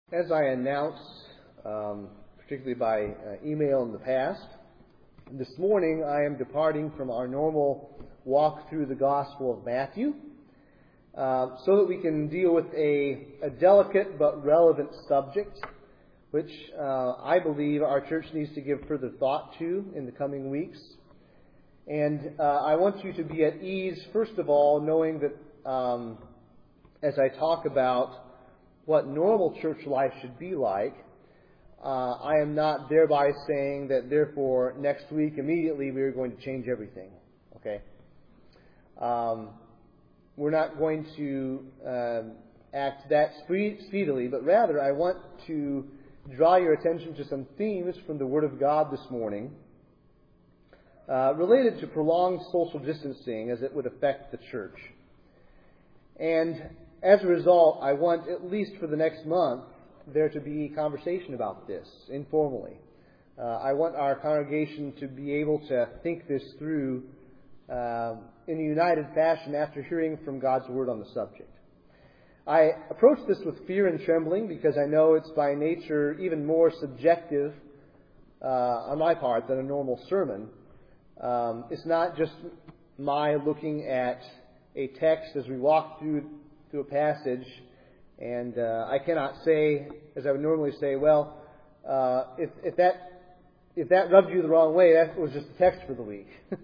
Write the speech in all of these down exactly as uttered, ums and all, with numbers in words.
As I announced, um, particularly by uh, email in the past, this morning I am departing from our normal walk through the Gospel of Matthew uh, so that we can deal with a, a delicate but relevant subject which uh, I believe our church needs to give further thought to in the coming weeks. And uh, I want you to be at ease, first of all, knowing that um, as I talk about what normal church life should be like, uh, I am not thereby saying that therefore next week immediately we are going to change everything. Okay? Um, we're not going to um, act that speedily, but rather I want to draw your attention to some themes from the Word of God this morning uh, related to prolonged social distancing as it would affect the church. And as a result, I want, at least for the next month, there to be conversation about this, informally. Uh, I want our congregation to be able to think this through uh, in a united fashion after hearing from God's Word on the subject. I approach this with fear and trembling because I know it's by nature even more subjective uh, on my part than a normal sermon. Um, it's not just my looking at a text as we walk through through a passage, and uh, I cannot say, as I would normally say, well, uh, if, if that if that rubbed you the wrong way, that was just the text for the week.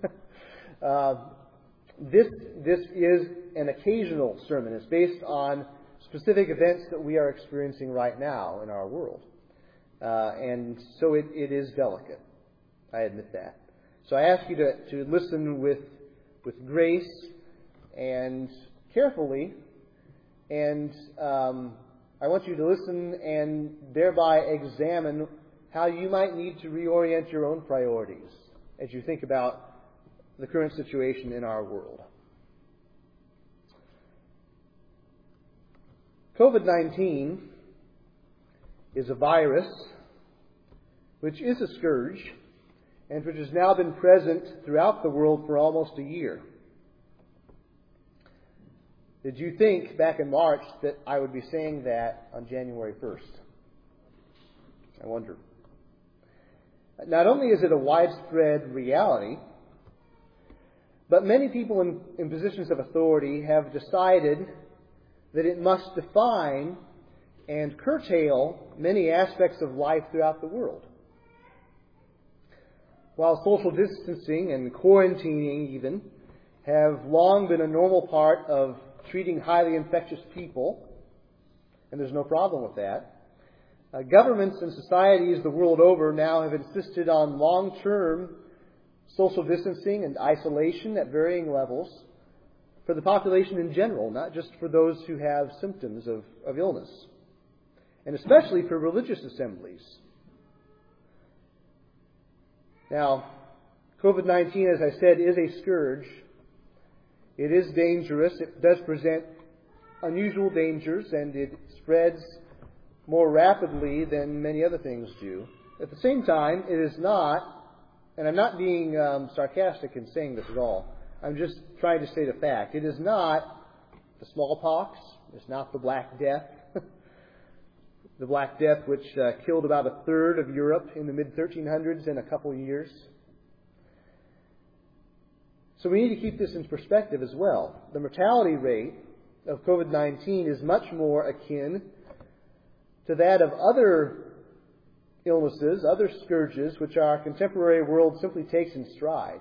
uh, this this is an occasional sermon. It's based on specific events that we are experiencing right now in our world, uh, and so it, it is delicate. I admit that. So I ask you to, to listen with with grace and carefully. And um, I want you to listen and thereby examine how you might need to reorient your own priorities as you think about the current situation in our world. COVID nineteen is a virus which is a scourge and which has now been present throughout the world for almost a year. Did you think back in March that I would be saying that on January first? I wonder. Not only is it a widespread reality, but many people in, in positions of authority have decided that it must define and curtail many aspects of life throughout the world. While social distancing and quarantining even have long been a normal part of treating highly infectious people, and there's no problem with that. Uh, governments and societies the world over now have insisted on long-term social distancing and isolation at varying levels for the population in general, not just for those who have symptoms of, of illness, and especially for religious assemblies. Now, COVID nineteen, as I said, is a scourge. It is dangerous. It does present unusual dangers, and it spreads more rapidly than many other things do. At the same time, it is not, and I'm not being um, sarcastic in saying this at all, I'm just trying to state a fact. It is not the smallpox. It's not the Black Death. The Black Death, which uh, killed about a third of Europe in the mid thirteen hundreds in a couple of years. So we need to keep this in perspective as well. The mortality rate of COVID nineteen is much more akin to that of other illnesses, other scourges, which our contemporary world simply takes in stride.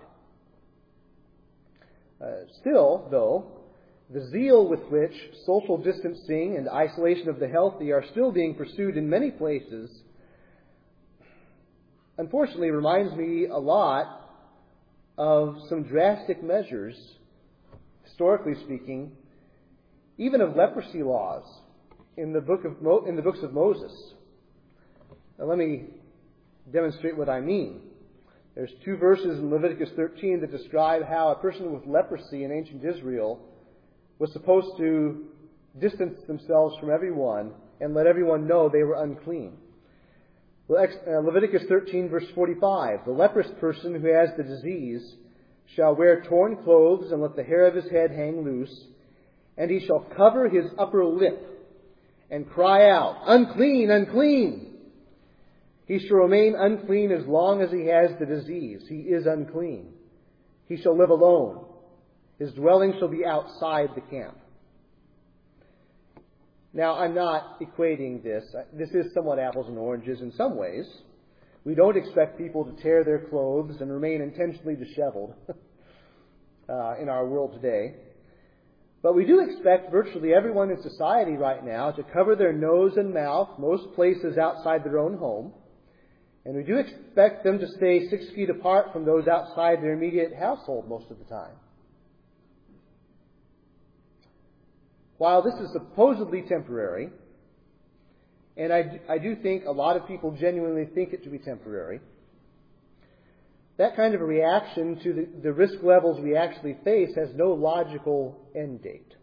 Uh, still, though, the zeal with which social distancing and isolation of the healthy are still being pursued in many places, unfortunately reminds me a lot of some drastic measures, historically speaking, even of leprosy laws in the book of Mo- in the books of Moses. Now let me demonstrate what I mean. There's two verses in Leviticus thirteen that describe how a person with leprosy in ancient Israel was supposed to distance themselves from everyone and let everyone know they were unclean. Leviticus thirteen, verse forty-five, the leprous person who has the disease shall wear torn clothes and let the hair of his head hang loose, and he shall cover his upper lip and cry out, "Unclean, unclean." He shall remain unclean as long as he has the disease. He is unclean. He shall live alone. His dwelling shall be outside the camp. Now, I'm not equating this. This is somewhat apples and oranges in some ways. We don't expect people to tear their clothes and remain intentionally disheveled uh, in our world today. But we do expect virtually everyone in society right now to cover their nose and mouth, most places outside their own home. And we do expect them to stay six feet apart from those outside their immediate household most of the time. While this is supposedly temporary, and I, I do think a lot of people genuinely think it to be temporary, that kind of a reaction to the, the risk levels we actually face has no logical end date.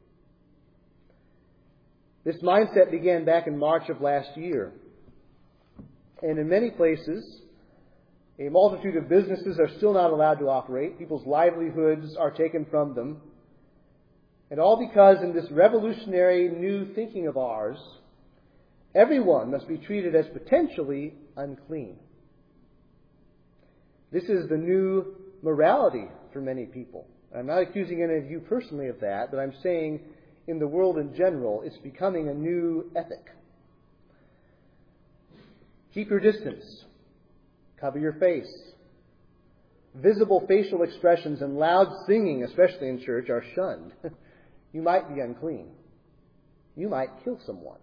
This mindset began back in March of last year. And in many places, a multitude of businesses are still not allowed to operate. People's livelihoods are taken from them. And all because in this revolutionary new thinking of ours, everyone must be treated as potentially unclean. This is the new morality for many people. I'm not accusing any of you personally of that, but I'm saying in the world in general, it's becoming a new ethic. Keep your distance. Cover your face. Visible facial expressions and loud singing, especially in church, are shunned. You might be unclean. You might kill someone.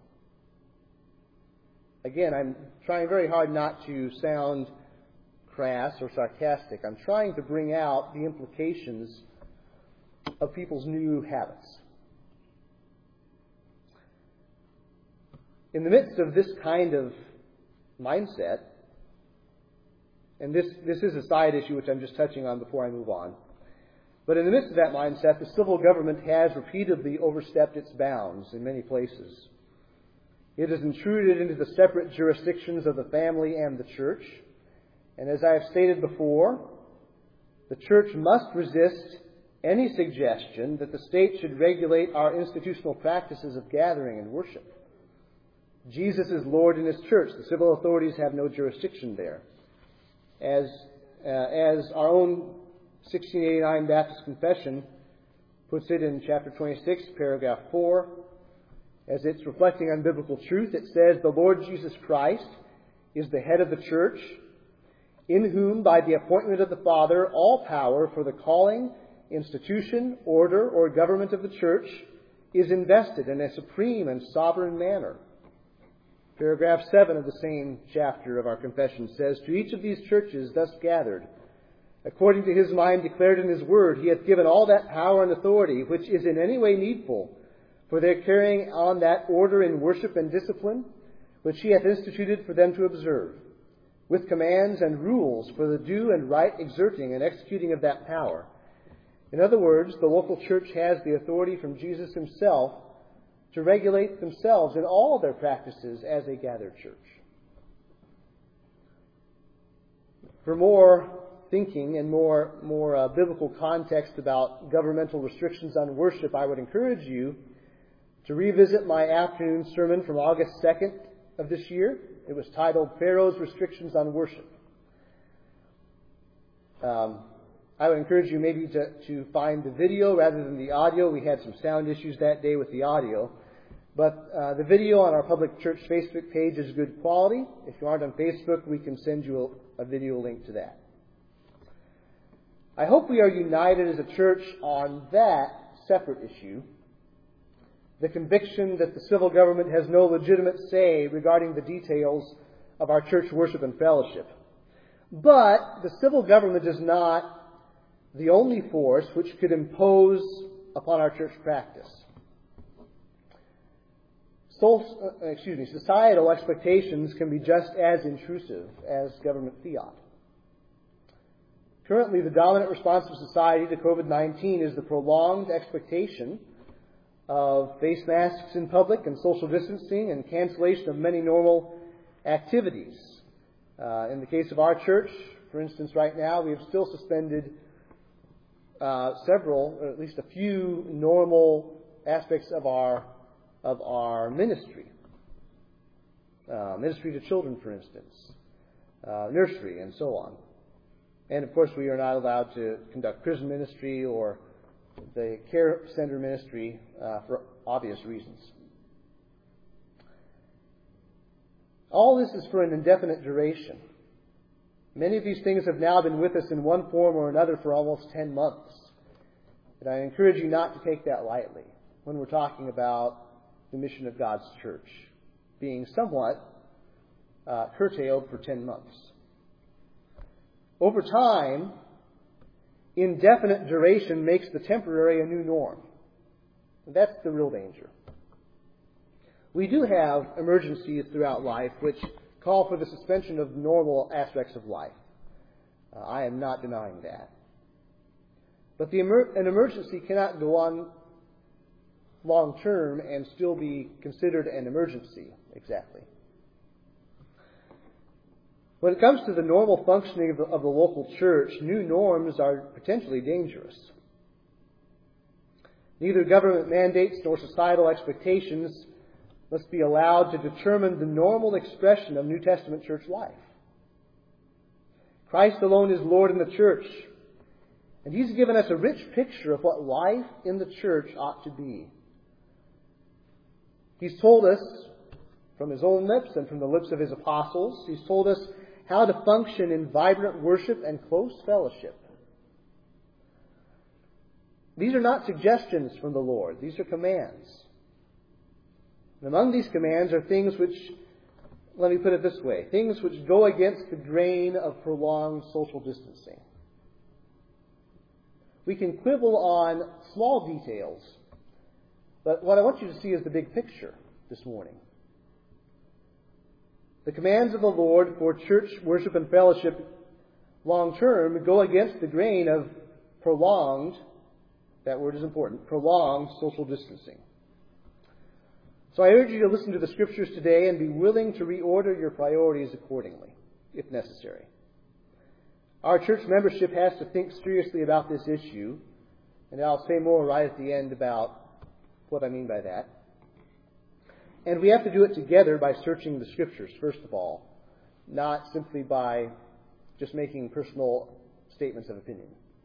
Again, I'm trying very hard not to sound crass or sarcastic. I'm trying to bring out the implications of people's new habits. In the midst of this kind of mindset, and this, this is a side issue which I'm just touching on before I move on, but in the midst of that mindset, the civil government has repeatedly overstepped its bounds in many places. It has intruded into the separate jurisdictions of the family and the church, and as I have stated before, the church must resist any suggestion that the state should regulate our institutional practices of gathering and worship. Jesus is Lord in His church. The civil authorities have no jurisdiction there. As, uh, as our own sixteen eighty-nine Baptist Confession puts it in chapter twenty-six, paragraph four, as it's reflecting on biblical truth, it says, "The Lord Jesus Christ is the head of the church, in whom, by the appointment of the Father, all power for the calling, institution, order, or government of the church is invested in a supreme and sovereign manner." Paragraph seven of the same chapter of our confession says, "To each of these churches thus gathered, according to His mind declared in His word, He hath given all that power and authority which is in any way needful for their carrying on that order in worship and discipline, which He hath instituted for them to observe, with commands and rules for the due and right exerting and executing of that power." In other words, the local church has the authority from Jesus Himself to regulate themselves in all their practices as a gathered church. For more thinking and more, more uh, biblical context about governmental restrictions on worship, I would encourage you to revisit my afternoon sermon from August second of this year. It was titled, "Pharaoh's Restrictions on Worship." Um, I would encourage you maybe to, to find the video rather than the audio. We had some sound issues that day with the audio. But uh, the video on our public church Facebook page is good quality. If you aren't on Facebook, we can send you a, a video link to that. I hope we are united as a church on that separate issue, the conviction that the civil government has no legitimate say regarding the details of our church worship and fellowship. But the civil government is not the only force which could impose upon our church practice. So, uh, excuse me, societal expectations can be just as intrusive as government fiat. Currently, the dominant response of society to covid nineteen is the prolonged expectation of face masks in public and social distancing and cancellation of many normal activities. Uh, in the case of our church, for instance, right now, we have still suspended uh, several, or at least a few normal aspects of our of our ministry. uh, ministry to children, for instance, uh, nursery, and so on. And of course, we are not allowed to conduct prison ministry or the care center ministry uh, for obvious reasons. All this is for an indefinite duration. Many of these things have now been with us in one form or another for almost ten months. And I encourage you not to take that lightly when we're talking about the mission of God's church being somewhat uh, curtailed for ten months. Over time, indefinite duration makes the temporary a new norm. That's the real danger. We do have emergencies throughout life which call for the suspension of normal aspects of life. Uh, I am not denying that. But the emer- an emergency cannot go on long term and still be considered an emergency, exactly. When it comes to the normal functioning of the, of the local church, new norms are potentially dangerous. Neither government mandates nor societal expectations must be allowed to determine the normal expression of New Testament church life. Christ alone is Lord in the church, and He's given us a rich picture of what life in the church ought to be. He's told us from His own lips and from the lips of His apostles, He's told us how to function in vibrant worship and close fellowship. These are not suggestions from the Lord. These are commands. And among these commands are things which, let me put it this way, things which go against the grain of prolonged social distancing. We can quibble on small details, but what I want you to see is the big picture this morning. The commands of the Lord for church worship and fellowship long term go against the grain of prolonged, that word is important, prolonged social distancing. So I urge you to listen to the Scriptures today and be willing to reorder your priorities accordingly, if necessary. Our church membership has to think seriously about this issue, and I'll say more right at the end about what I mean by that. And we have to do it together by searching the Scriptures, first of all, not simply by just making personal statements of opinion.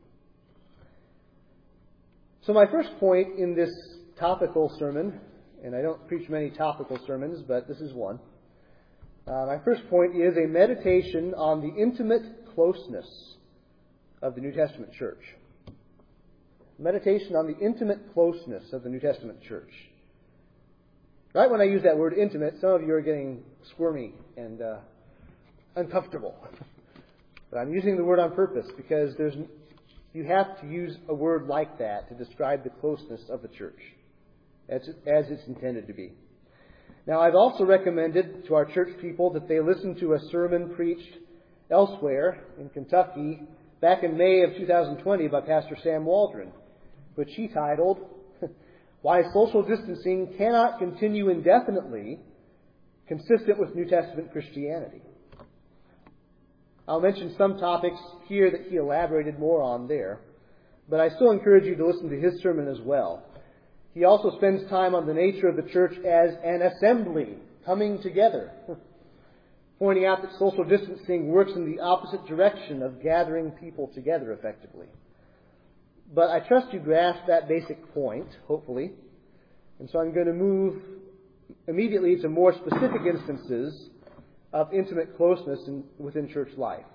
So my first point in this topical sermon, and I don't preach many topical sermons, but this is one. Uh, my first point is a meditation on the intimate closeness of the New Testament church. Meditation on the intimate closeness of the New Testament church. Right when I use that word intimate, some of you are getting squirmy and uh, uncomfortable. But I'm using the word on purpose because there's you have to use a word like that to describe the closeness of the church as, as it's intended to be. Now, I've also recommended to our church people that they listen to a sermon preached elsewhere in Kentucky back in May of two thousand twenty by Pastor Sam Waldron, which he titled, Why Social Distancing Cannot Continue Indefinitely, Consistent with New Testament Christianity. I'll mention some topics here that he elaborated more on there, but I still encourage you to listen to his sermon as well. He also spends time on the nature of the church as an assembly, coming together, pointing out that social distancing works in the opposite direction of gathering people together effectively. But I trust you grasp that basic point, hopefully. And so I'm going to move immediately to more specific instances of intimate closeness in, within church life.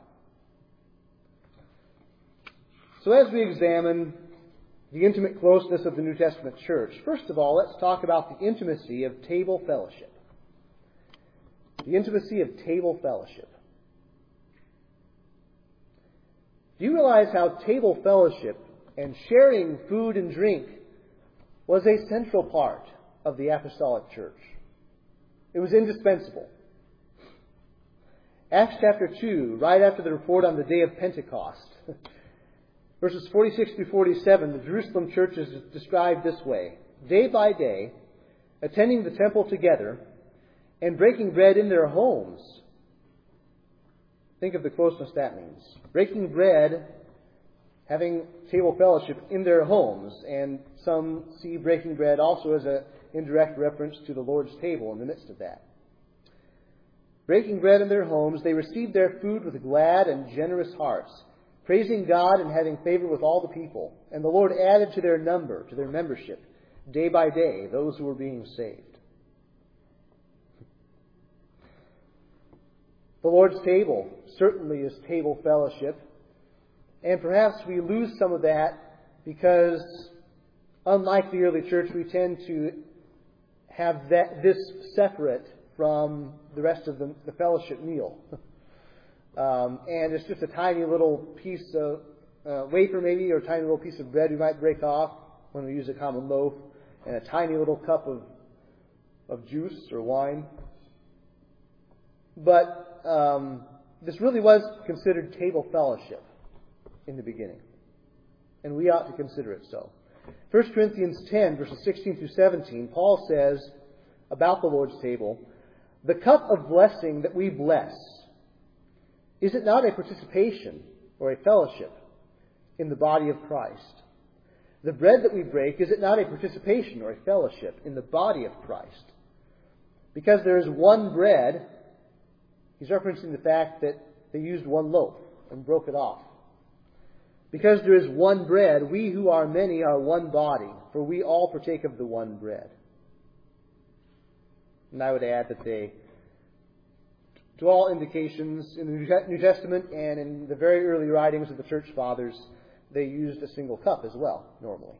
So as we examine the intimate closeness of the New Testament church, first of all, let's talk about the intimacy of table fellowship. The intimacy of table fellowship. Do you realize how table fellowship and sharing food and drink was a central part of the apostolic church? It was indispensable. Acts chapter two, right after the report on the day of Pentecost, verses forty-six through forty-seven, the Jerusalem church is described this way. Day by day, attending the temple together and breaking bread in their homes. Think of the closeness that means. Breaking bread, having table fellowship in their homes. And some see breaking bread also as an indirect reference to the Lord's table in the midst of that. Breaking bread in their homes, they received their food with glad and generous hearts, praising God and having favor with all the people. And the Lord added to their number, to their membership, day by day, those who were being saved. The Lord's table certainly is table fellowship. And perhaps we lose some of that because, unlike the early church, we tend to have that this separate from the rest of the, the fellowship meal. um, and it's just a tiny little piece of uh, wafer maybe, or a tiny little piece of bread we might break off when we use a common loaf, and a tiny little cup of, of juice or wine. But um, this really was considered table fellowship in the beginning. And we ought to consider it so. First Corinthians ten, verses sixteen through seventeen, Paul says about the Lord's table, "The cup of blessing that we bless, is it not a participation or a fellowship in the body of Christ? The bread that we break, is it not a participation or a fellowship in the body of Christ? Because there is one bread," he's referencing the fact that they used one loaf and broke it off. "Because there is one bread, we who are many are one body, for we all partake of the one bread." And I would add that they, to all indications in the New Testament and in the very early writings of the Church Fathers, they used a single cup as well, normally.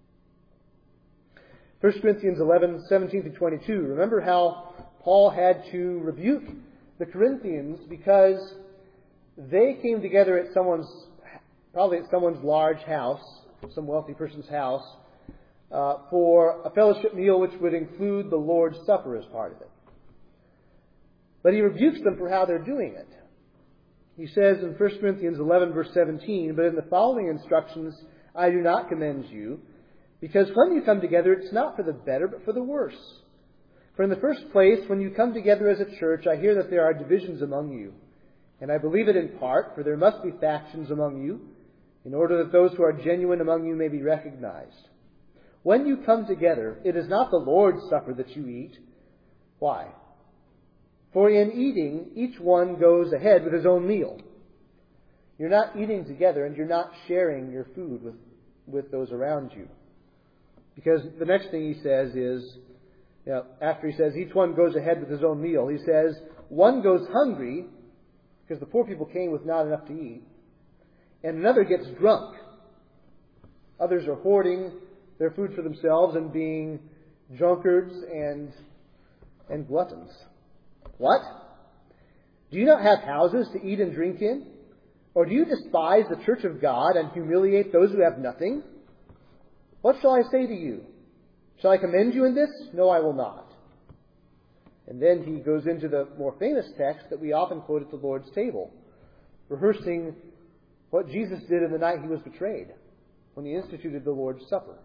First Corinthians eleven, seventeen through twenty-two. Remember how Paul had to rebuke the Corinthians because they came together at someone's, probably at someone's large house, some wealthy person's house, uh, for a fellowship meal which would include the Lord's Supper as part of it. But he rebukes them for how they're doing it. He says in First Corinthians eleven, verse seventeen, "But in the following instructions I do not commend you, because when you come together it's not for the better, but for the worse. For in the first place, when you come together as a church, I hear that there are divisions among you. And I believe it in part, for there must be factions among you, in order that those who are genuine among you may be recognized. When you come together, it is not the Lord's Supper that you eat." Why? "For in eating, each one goes ahead with his own meal." You're not eating together, and you're not sharing your food with, with those around you. Because the next thing he says is, you know, after he says each one goes ahead with his own meal, he says one goes hungry because the poor people came with not enough to eat, and another gets drunk. Others are hoarding their food for themselves and being drunkards and and gluttons. What? "Do you not have houses to eat and drink in? Or do you despise the church of God and humiliate those who have nothing? What shall I say to you? Shall I commend you in this? No, I will not." And then he goes into the more famous text that we often quote at the Lord's table, rehearsing what Jesus did in the night he was betrayed, when he instituted the Lord's Supper.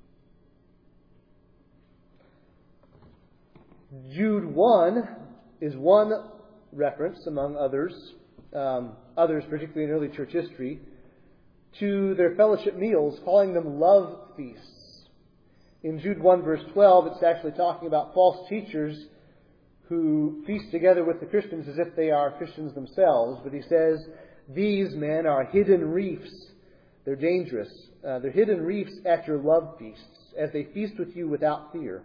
Jude one is one reference, among others, um, others particularly in early church history, to their fellowship meals, calling them love feasts. In Jude one, verse twelve, it's actually talking about false teachers who feast together with the Christians as if they are Christians themselves. But he says, "These men are hidden reefs." They're dangerous. Uh, they're hidden reefs at your love feasts, as they feast with you without fear.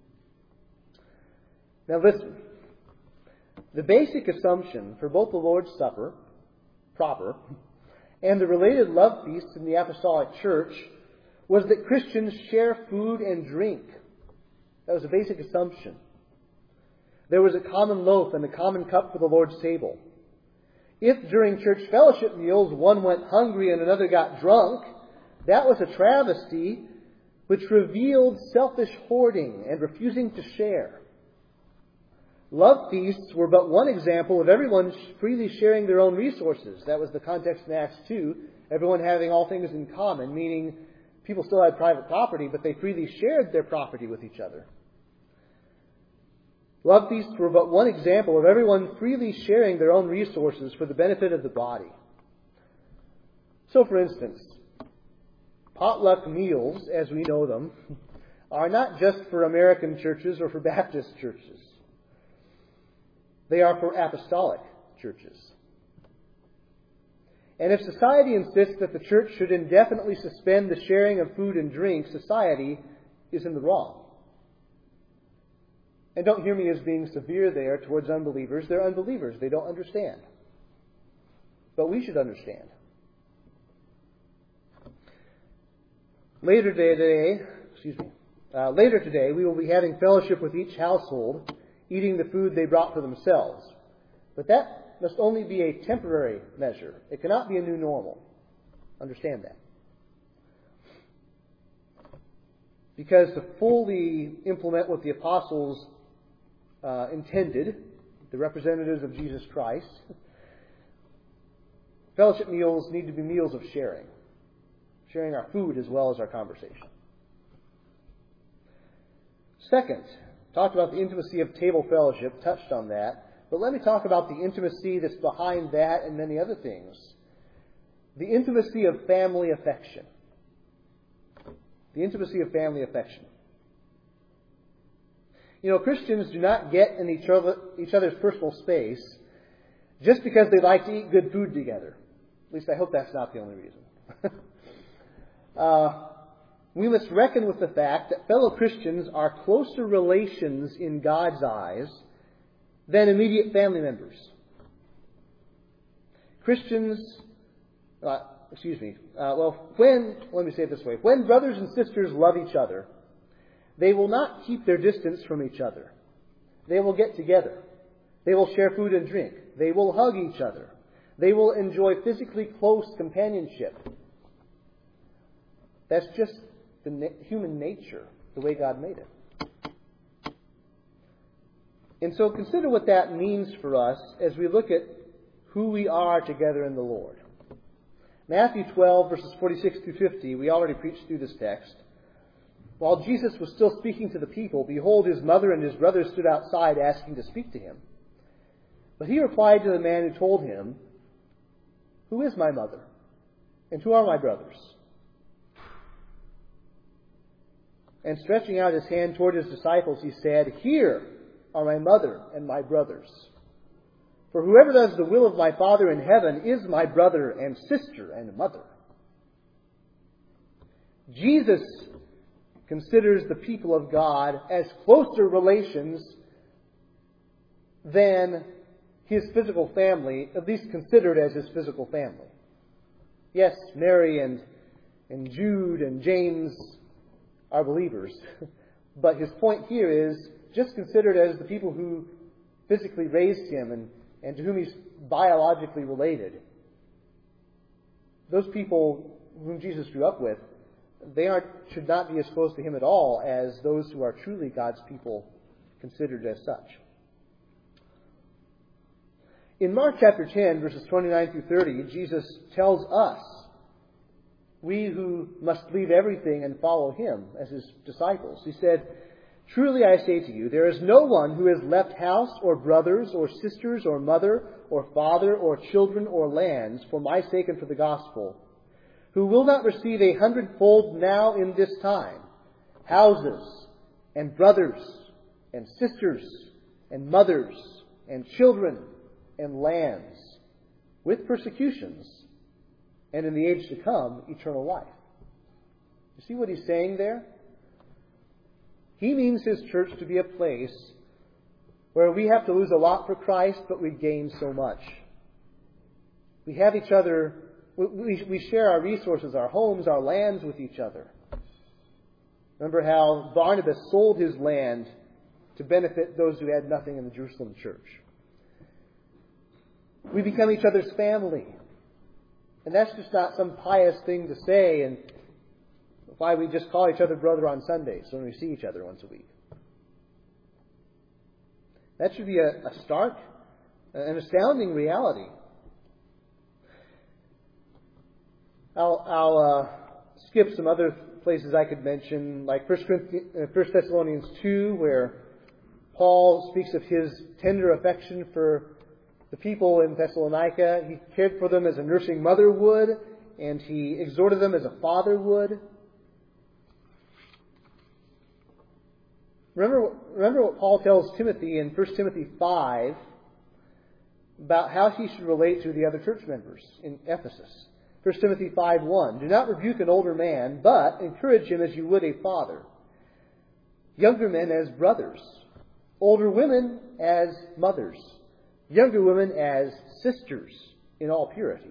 Now listen. The basic assumption for both the Lord's Supper, proper, and the related love feasts in the Apostolic Church was that Christians share food and drink. That was a basic assumption. There was a common loaf and a common cup for the Lord's table. If during church fellowship meals one went hungry and another got drunk, that was a travesty which revealed selfish hoarding and refusing to share. Love feasts were but one example of everyone freely sharing their own resources. That was the context in Acts two. Everyone having all things in common, meaning people still had private property, but they freely shared their property with each other. Love feasts were but one example of everyone freely sharing their own resources for the benefit of the body. So, for instance, potluck meals, as we know them, are not just for American churches or for Baptist churches. They are for apostolic churches. And if society insists that the church should indefinitely suspend the sharing of food and drink, society is in the wrong. And don't hear me as being severe there towards unbelievers. They're unbelievers. They don't understand. But we should understand. Later today, excuse me, uh, later today, we will be having fellowship with each household, eating the food they brought for themselves. But that must only be a temporary measure. It cannot be a new normal. Understand that. Because to fully implement what the apostles uh, intended, the representatives of Jesus Christ, fellowship meals need to be meals of sharing. Sharing our food as well as our conversation. Second, talked about the intimacy of table fellowship, touched on that. But let me talk about the intimacy that's behind that and many other things. The intimacy of family affection. The intimacy of family affection. You know, Christians do not get in each, other, each other's personal space just because they like to eat good food together. At least I hope that's not the only reason. uh, we must reckon with the fact that fellow Christians are closer relations in God's eyes than immediate family members. Christians, uh, excuse me, uh, well, when, let me say it this way, when brothers and sisters love each other, they will not keep their distance from each other. They will get together. They will share food and drink. They will hug each other. They will enjoy physically close companionship. That's just the na- human nature, the way God made it. And so consider what that means for us as we look at who we are together in the Lord. Matthew twelve, verses forty-six through fifty, we already preached through this text. While Jesus was still speaking to the people, behold, his mother and his brothers stood outside asking to speak to him. But he replied to the man who told him, "Who is my mother? And who are my brothers?" And stretching out his hand toward his disciples, he said, "Here are my mother and my brothers. For whoever does the will of my Father in heaven is my brother and sister and mother." Jesus considers the people of God as closer relations than his physical family, at least considered as his physical family. Yes, Mary and, and Jude and James are believers. But his point here is just considered as the people who physically raised him and, and to whom he's biologically related. Those people whom Jesus grew up with, they aren't, should not be as close to him at all as those who are truly God's people considered as such. In Mark chapter ten, verses twenty-nine through thirty, Jesus tells us, we who must leave everything and follow him as his disciples. He said, "Truly I say to you, there is no one who has left house or brothers or sisters or mother or father or children or lands for my sake and for the gospel, who will not receive a hundredfold now in this time, houses and brothers and sisters and mothers and children and lands, with persecutions, and in the age to come, eternal life." You see what he's saying there? He means his church to be a place where we have to lose a lot for Christ, but we gain so much. We have each other, we, we share our resources, our homes, our lands with each other. Remember how Barnabas sold his land to benefit those who had nothing in the Jerusalem church. We become each other's family. And that's just not some pious thing to say, and why we just call each other brother on Sundays when we see each other once a week. That should be a, a stark, an astounding reality. I'll, I'll uh, skip some other places I could mention, like First Thessalonians two, where Paul speaks of his tender affection for the people in Thessalonica. He cared for them as a nursing mother would, and he exhorted them as a father would. Remember, remember what Paul tells Timothy in First Timothy five, about how he should relate to the other church members in Ephesus. First Timothy five one, do not rebuke an older man, but encourage him as you would a father. Younger men as brothers. Older women as mothers. Younger women as sisters in all purity.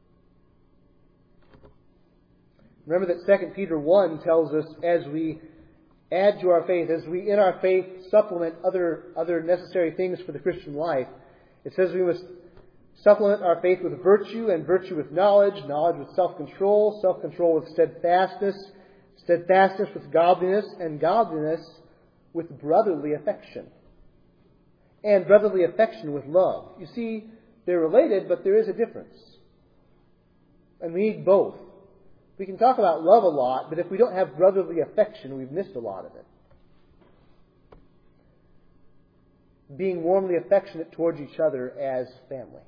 Remember that Second Peter one tells us as we add to our faith, as we in our faith supplement other, other necessary things for the Christian life, it says we must supplement our faith with virtue, and virtue with knowledge, knowledge with self-control, self-control with steadfastness, steadfastness with godliness, and godliness with brotherly affection. And brotherly affection with love. You see, they're related, but there is a difference. And we need both. We can talk about love a lot, but if we don't have brotherly affection, we've missed a lot of it. Being warmly affectionate towards each other as family.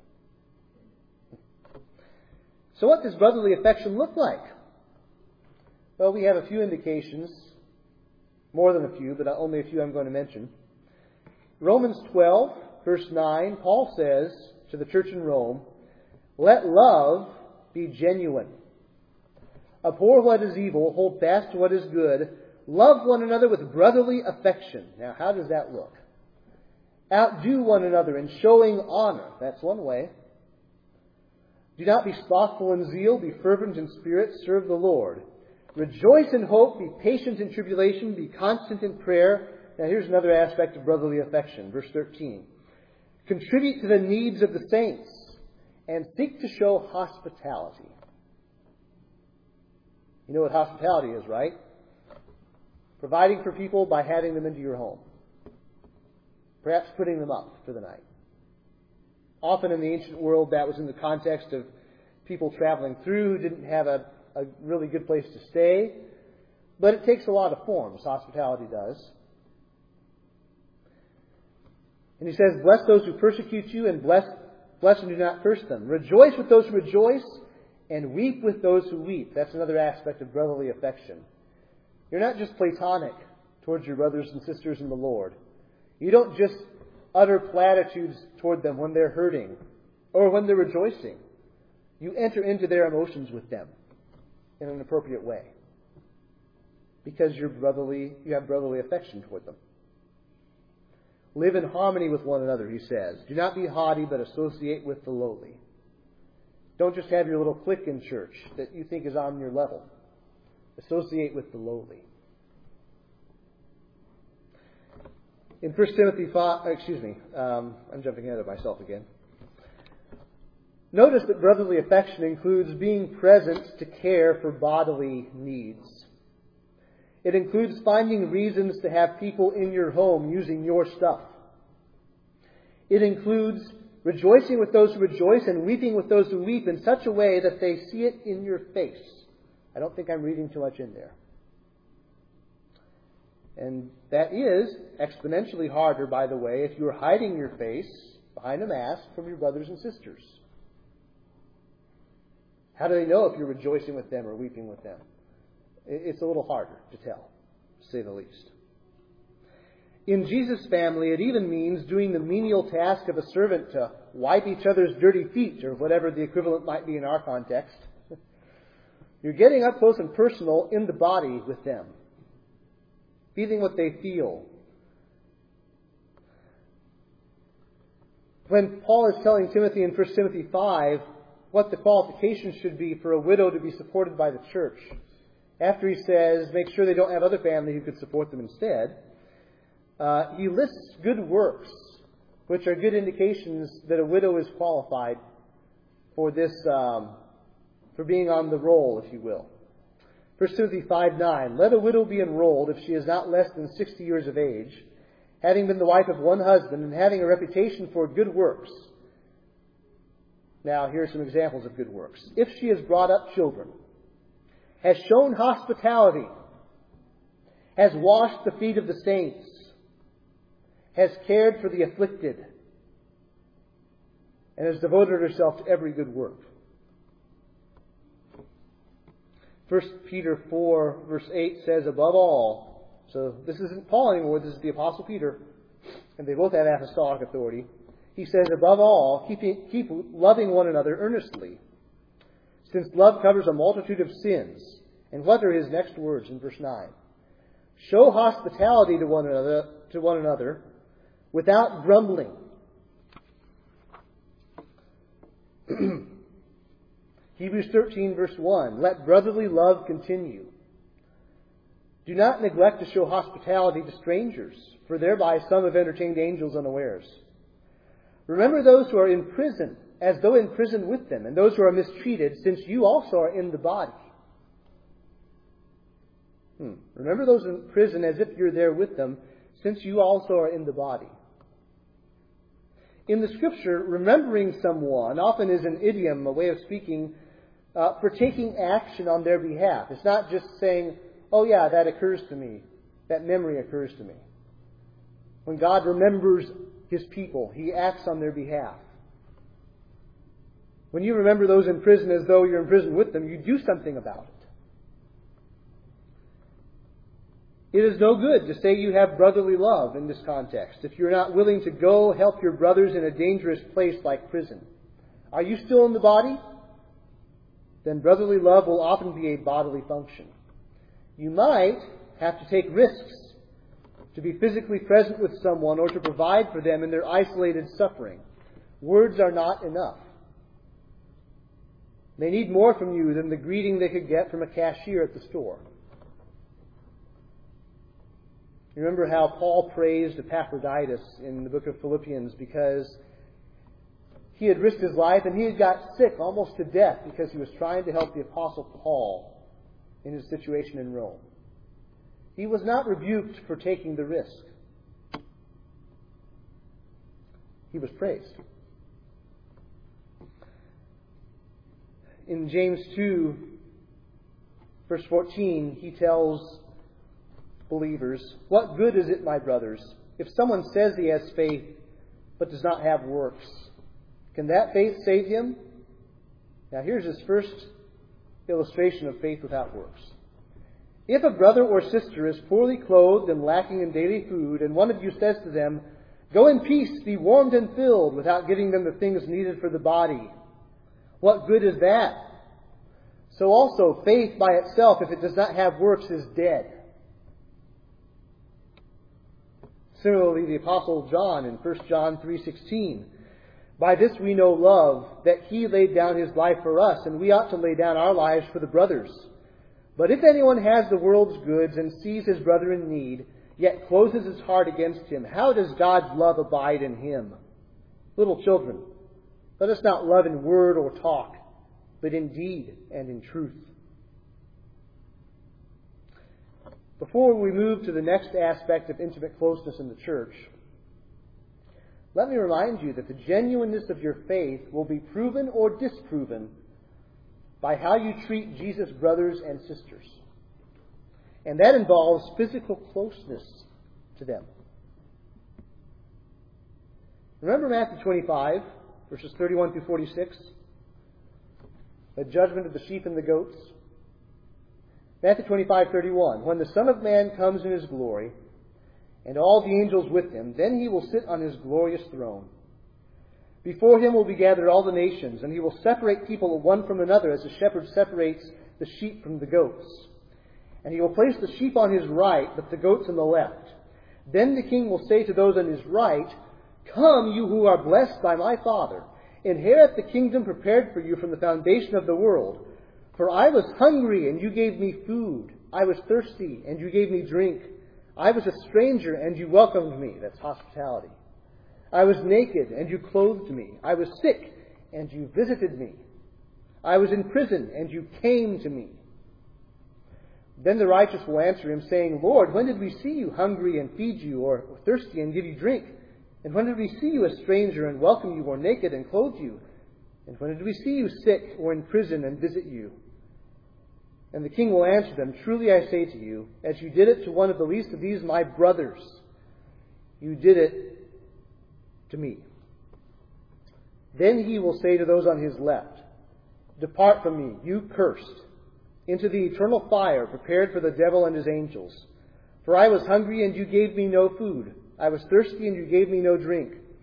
So what does brotherly affection look like? Well, we have a few indications. More than a few, but only a few I'm going to mention. Romans twelve, verse nine, Paul says to the church in Rome, let love be genuine. Abhor what is evil, hold fast to what is good, love one another with brotherly affection. Now, how does that look? Outdo one another in showing honor. That's one way. Do not be slothful in zeal, be fervent in spirit, serve the Lord. Rejoice in hope, be patient in tribulation, be constant in prayer. Now here's another aspect of brotherly affection. Verse thirteen. Contribute to the needs of the saints and seek to show hospitality. You know what hospitality is, right? Providing for people by having them into your home. Perhaps putting them up for the night. Often in the ancient world that was in the context of people traveling through who didn't have a, a really good place to stay. But it takes a lot of forms, hospitality does. And he says, bless those who persecute you and bless, bless and do not curse them. Rejoice with those who rejoice and weep with those who weep. That's another aspect of brotherly affection. You're not just platonic towards your brothers and sisters in the Lord. You don't just utter platitudes toward them when they're hurting or when they're rejoicing. You enter into their emotions with them in an appropriate way because you're brotherly, you have brotherly affection toward them. Live in harmony with one another, he says. Do not be haughty, but associate with the lowly. Don't just have your little clique in church that you think is on your level. Associate with the lowly. In First Timothy five, excuse me, um, I'm jumping ahead of myself again. Notice that brotherly affection includes being present to care for bodily needs. It includes finding reasons to have people in your home using your stuff. It includes rejoicing with those who rejoice and weeping with those who weep in such a way that they see it in your face. I don't think I'm reading too much in there. And that is exponentially harder, by the way, if you're hiding your face behind a mask from your brothers and sisters. How do they know if you're rejoicing with them or weeping with them? It's a little harder to tell, to say the least. In Jesus' family, it even means doing the menial task of a servant to wipe each other's dirty feet, or whatever the equivalent might be in our context. You're getting up close and personal in the body with them, feeling what they feel. When Paul is telling Timothy in First Timothy five what the qualifications should be for a widow to be supported by the church, after he says, make sure they don't have other family who could support them instead, uh, he lists good works, which are good indications that a widow is qualified for this, um, for being on the roll, if you will. First Timothy five nine, let a widow be enrolled if she is not less than sixty years of age, having been the wife of one husband and having a reputation for good works. Now, here are some examples of good works. If she has brought up children, has shown hospitality, has washed the feet of the saints, has cared for the afflicted, and has devoted herself to every good work. First Peter four, verse eight says, above all, so this isn't Paul anymore, this is the Apostle Peter, and they both have apostolic authority. he says, above all, keep, keep loving one another earnestly, since love covers a multitude of sins. And what are his next words in verse nine? Show hospitality to one another, to one another without grumbling. Hebrews thirteen, verse one, let brotherly love continue. Do not neglect to show hospitality to strangers, for thereby some have entertained angels unawares. Remember those who are in prison, as though in prison with them, and those who are mistreated, since you also are in the body. Hmm. Remember those in prison as if you're there with them, since you also are in the body. In the Scripture, remembering someone often is an idiom, a way of speaking, uh, for taking action on their behalf. It's not just saying, oh yeah, that occurs to me. That memory occurs to me. When God remembers His people, He acts on their behalf. When you remember those in prison as though you're in prison with them, you do something about it. It is no good to say you have brotherly love in this context if you're not willing to go help your brothers in a dangerous place like prison. Are you still in the body? Then brotherly love will often be a bodily function. You might have to take risks to be physically present with someone or to provide for them in their isolated suffering. Words are not enough. They need more from you than the greeting they could get from a cashier at the store. You remember how Paul praised Epaphroditus in the book of Philippians because he had risked his life and he had got sick almost to death because he was trying to help the Apostle Paul in his situation in Rome. He was not rebuked for taking the risk. He was praised. In James two, verse fourteen, he tells believers, what good is it, my brothers, if someone says he has faith but does not have works? Can that faith save him? Now here's his first illustration of faith without works. If a brother or sister is poorly clothed and lacking in daily food, and one of you says to them, go in peace, be warmed and filled, without giving them the things needed for the body, what good is that? So also, faith by itself, if it does not have works, is dead. Similarly, the Apostle John in First John three sixteen, by this we know love, that He laid down His life for us, and we ought to lay down our lives for the brothers. But if anyone has the world's goods and sees his brother in need, yet closes his heart against him, how does God's love abide in him? Little children, let us not love in word or talk, but in deed and in truth. Before we move to the next aspect of intimate closeness in the church, let me remind you that the genuineness of your faith will be proven or disproven by how you treat Jesus' brothers and sisters. And that involves physical closeness to them. Remember Matthew twenty-five, verses thirty-one through forty-six? The judgment of the sheep and the goats. Matthew twenty-five, thirty-one. When the Son of Man comes in His glory, and all the angels with Him, then He will sit on His glorious throne. Before Him will be gathered all the nations, and He will separate people one from another as a shepherd separates the sheep from the goats. And He will place the sheep on His right, but the goats on the left. Then the King will say to those on His right, come, you who are blessed by my Father, inherit the kingdom prepared for you from the foundation of the world. For I was hungry, and you gave me food. I was thirsty, and you gave me drink. I was a stranger, and you welcomed me. That's hospitality. I was naked, and you clothed me. I was sick, and you visited me. I was in prison, and you came to me. Then the righteous will answer Him, saying, Lord, when did we see you hungry and feed you, or thirsty and give you drink? And when did we see you a stranger and welcome you, or naked and clothe you? And when did we see you sick or in prison and visit you? And the King will answer them, truly I say to you, as you did it to one of the least of these my brothers, you did it to me. Then He will say to those on His left, depart from me, you cursed, into the eternal fire prepared for the devil and his angels. For I was hungry, and you gave me no food. I was thirsty, and you gave me no drink.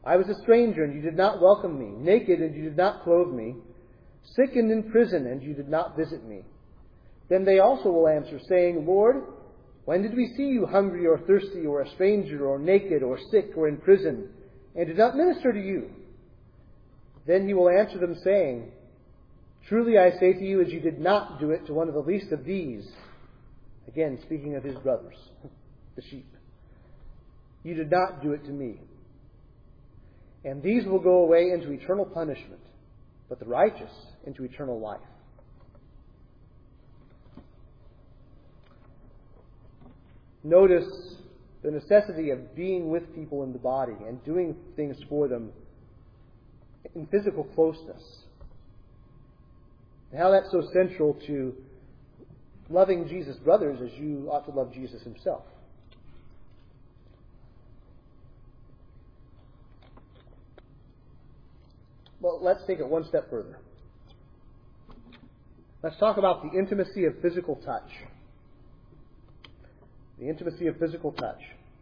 I was a stranger, and you did not welcome me, naked, and you did not clothe me, sick and in prison, and you did not visit me. Then they also will answer, saying, Lord, when did we see you hungry or thirsty or a stranger or naked or sick or in prison, and did not minister to you? Then he will answer them, saying, Truly I say to you, as you did not do it to one of the least of these, again speaking of his brothers, the sheep, you did not do it to me. And these will go away into eternal punishment, but the righteous into eternal life. Notice the necessity of being with people in the body and doing things for them in physical closeness. And how that's so central to loving Jesus' brothers as you ought to love Jesus himself. Well, let's take it one step further. Let's talk about the intimacy of physical touch. The intimacy of physical touch.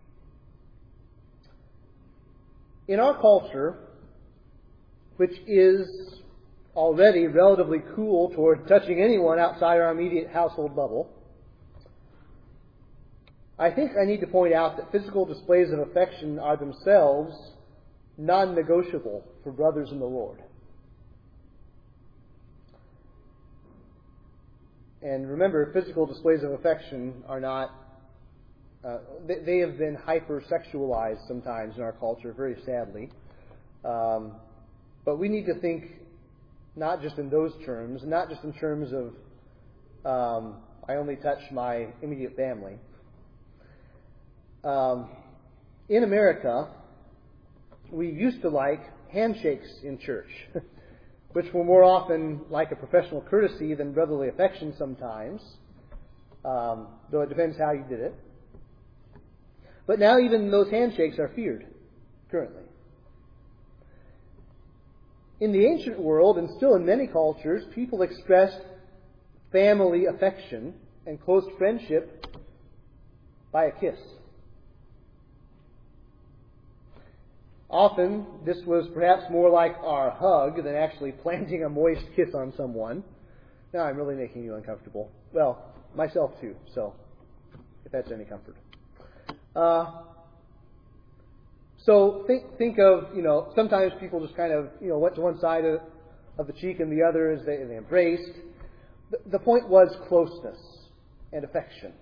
In our culture, which is already relatively cool toward touching anyone outside our immediate household bubble, I think I need to point out that physical displays of affection are themselves non-negotiable for brothers in the Lord. And remember, physical displays of affection are not, uh, they, they have been hyper-sexualized sometimes in our culture, very sadly. Um, but we need to think not just in those terms, not just in terms of, um, I only touch my immediate family. Um, in America, we used to like handshakes in church, which were more often like a professional courtesy than brotherly affection sometimes, um, though it depends how you did it. But now even those handshakes are feared, currently. In the ancient world, and still in many cultures, people expressed family affection and close friendship by a kiss. Often, this was perhaps more like our hug than actually planting a moist kiss on someone. Now I'm really making you uncomfortable. Well, myself too, so if that's any comfort. Uh, so think think of, you know, sometimes people just kind of, you know, went to one side of, of the cheek and the other as they, they embraced. The, the point was closeness and affection.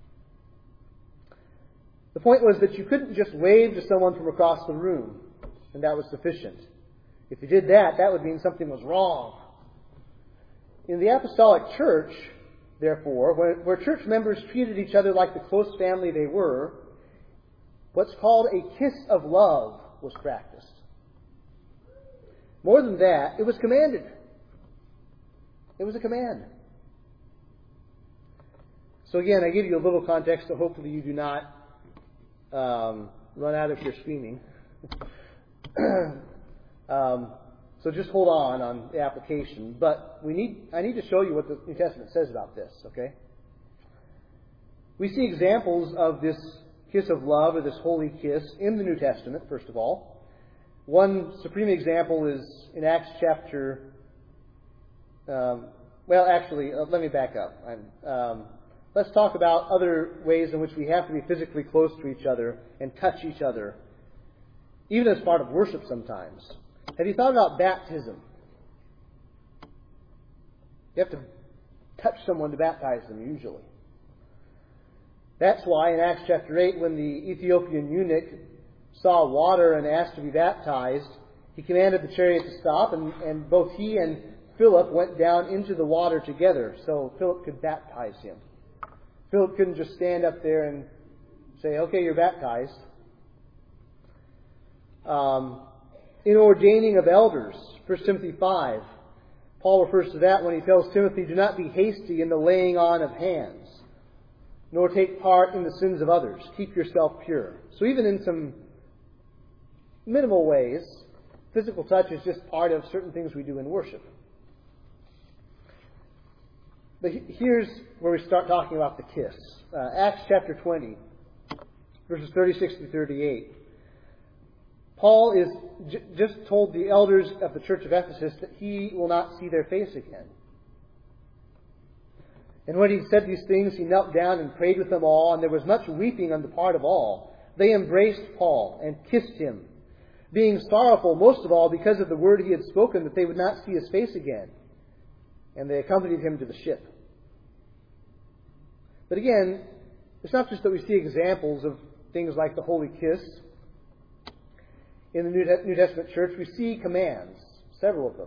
The point was that you couldn't just wave to someone from across the room, and that was sufficient. If you did that, that would mean something was wrong. In the Apostolic Church, therefore, where, where church members treated each other like the close family they were, what's called a kiss of love was practiced. More than that, it was commanded. It was a command. So again, I give you a little context, so hopefully you do not Um, run out of here screaming. um, so just hold on on the application. But we need I need to show you what the New Testament says about this, okay? We see examples of this kiss of love, or this holy kiss, in the New Testament, first of all. One supreme example is in Acts chapter... Um, well, actually, uh, let me back up. I'm... Um, Let's talk about other ways in which we have to be physically close to each other and touch each other, even as part of worship sometimes. Have you thought about baptism? You have to touch someone to baptize them, usually. That's why in Acts chapter eight, when the Ethiopian eunuch saw water and asked to be baptized, he commanded the chariot to stop, and, and both he and Philip went down into the water together so Philip could baptize him. Philip couldn't just stand up there and say, okay, you're baptized. Um, in ordaining of elders, First Timothy five, Paul refers to that when he tells Timothy, do not be hasty in the laying on of hands, nor take part in the sins of others. Keep yourself pure. So even in some minimal ways, physical touch is just part of certain things we do in worship. But here's where we start talking about the kiss. Uh, Acts chapter twenty, verses thirty-six to thirty-eight. Paul is j- just told the elders of the church of Ephesus that he will not see their face again. And when he said these things, he knelt down and prayed with them all, and there was much weeping on the part of all. They embraced Paul and kissed him, being sorrowful most of all because of the word he had spoken that they would not see his face again. And they accompanied him to the ship. But again, it's not just that we see examples of things like the holy kiss. In the New Testament church, we see commands, several of them.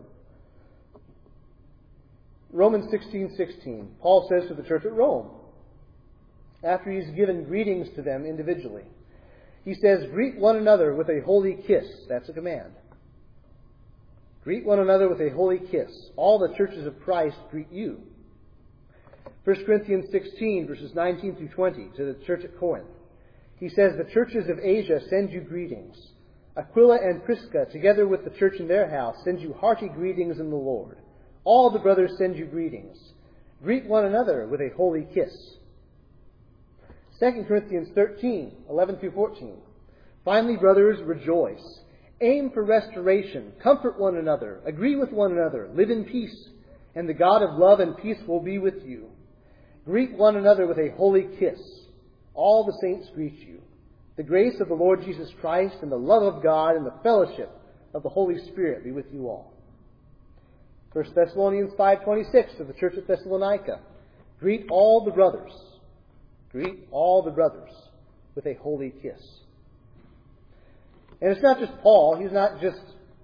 Romans sixteen sixteen, Paul says to the church at Rome, after he's given greetings to them individually, he says, greet one another with a holy kiss. That's a command. Greet one another with a holy kiss. All the churches of Christ greet you. First Corinthians sixteen, verses nineteen through twenty, to the church at Corinth. He says, the churches of Asia send you greetings. Aquila and Prisca, together with the church in their house, send you hearty greetings in the Lord. All the brothers send you greetings. Greet one another with a holy kiss. Second Corinthians thirteen, eleven through fourteen. Finally, brothers, rejoice. Aim for restoration. Comfort one another. Agree with one another. Live in peace. And the God of love and peace will be with you. Greet one another with a holy kiss. All the saints greet you. The grace of the Lord Jesus Christ and the love of God and the fellowship of the Holy Spirit be with you all. First Thessalonians five twenty-six to the church at Thessalonica. Greet all the brothers. Greet all the brothers with a holy kiss. And it's not just Paul. He's not just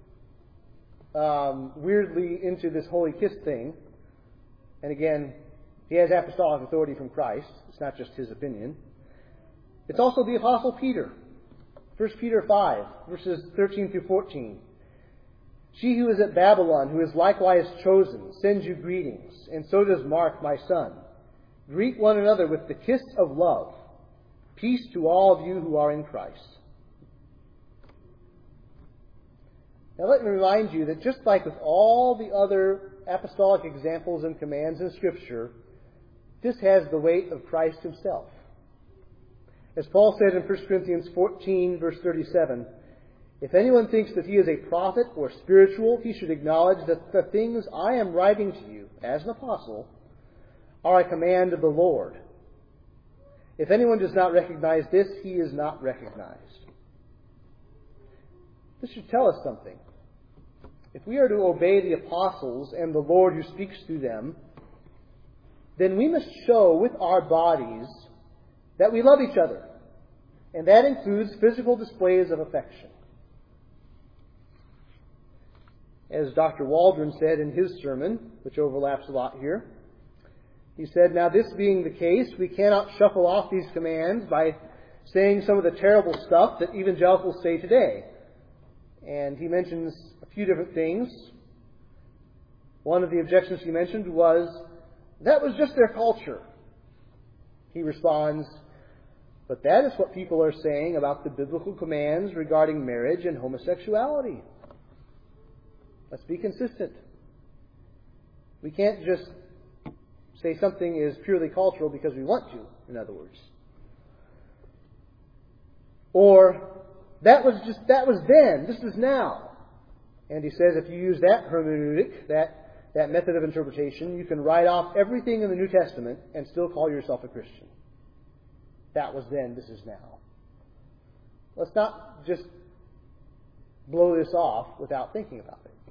um, weirdly into this holy kiss thing. And again, he has apostolic authority from Christ. It's not just his opinion. It's also the Apostle Peter. First Peter five, verses thirteen through fourteen. She who is at Babylon, who is likewise chosen, sends you greetings, and so does Mark, my son. Greet one another with the kiss of love. Peace to all of you who are in Christ. Now let me remind you that just like with all the other apostolic examples and commands in Scripture, this has the weight of Christ himself. As Paul said in First Corinthians fourteen, verse thirty-seven, if anyone thinks that he is a prophet or spiritual, he should acknowledge that the things I am writing to you as an apostle are a command of the Lord. If anyone does not recognize this, he is not recognized. This should tell us something. If we are to obey the apostles and the Lord who speaks through them, then we must show with our bodies that we love each other. And that includes physical displays of affection. As Doctor Waldron said in his sermon, which overlaps a lot here, he said, now this being the case, we cannot shuffle off these commands by saying some of the terrible stuff that evangelicals say today. And he mentions a few different things. One of the objections he mentioned was, that was just their culture. He responds, but that is what people are saying about the biblical commands regarding marriage and homosexuality. Let's be consistent. We can't just say something is purely cultural because we want to, in other words. Or, that was just, that was then, this is now. And he says if you use that hermeneutic, that, that method of interpretation, you can write off everything in the New Testament and still call yourself a Christian. That was then, this is now. Let's not just blow this off without thinking about it.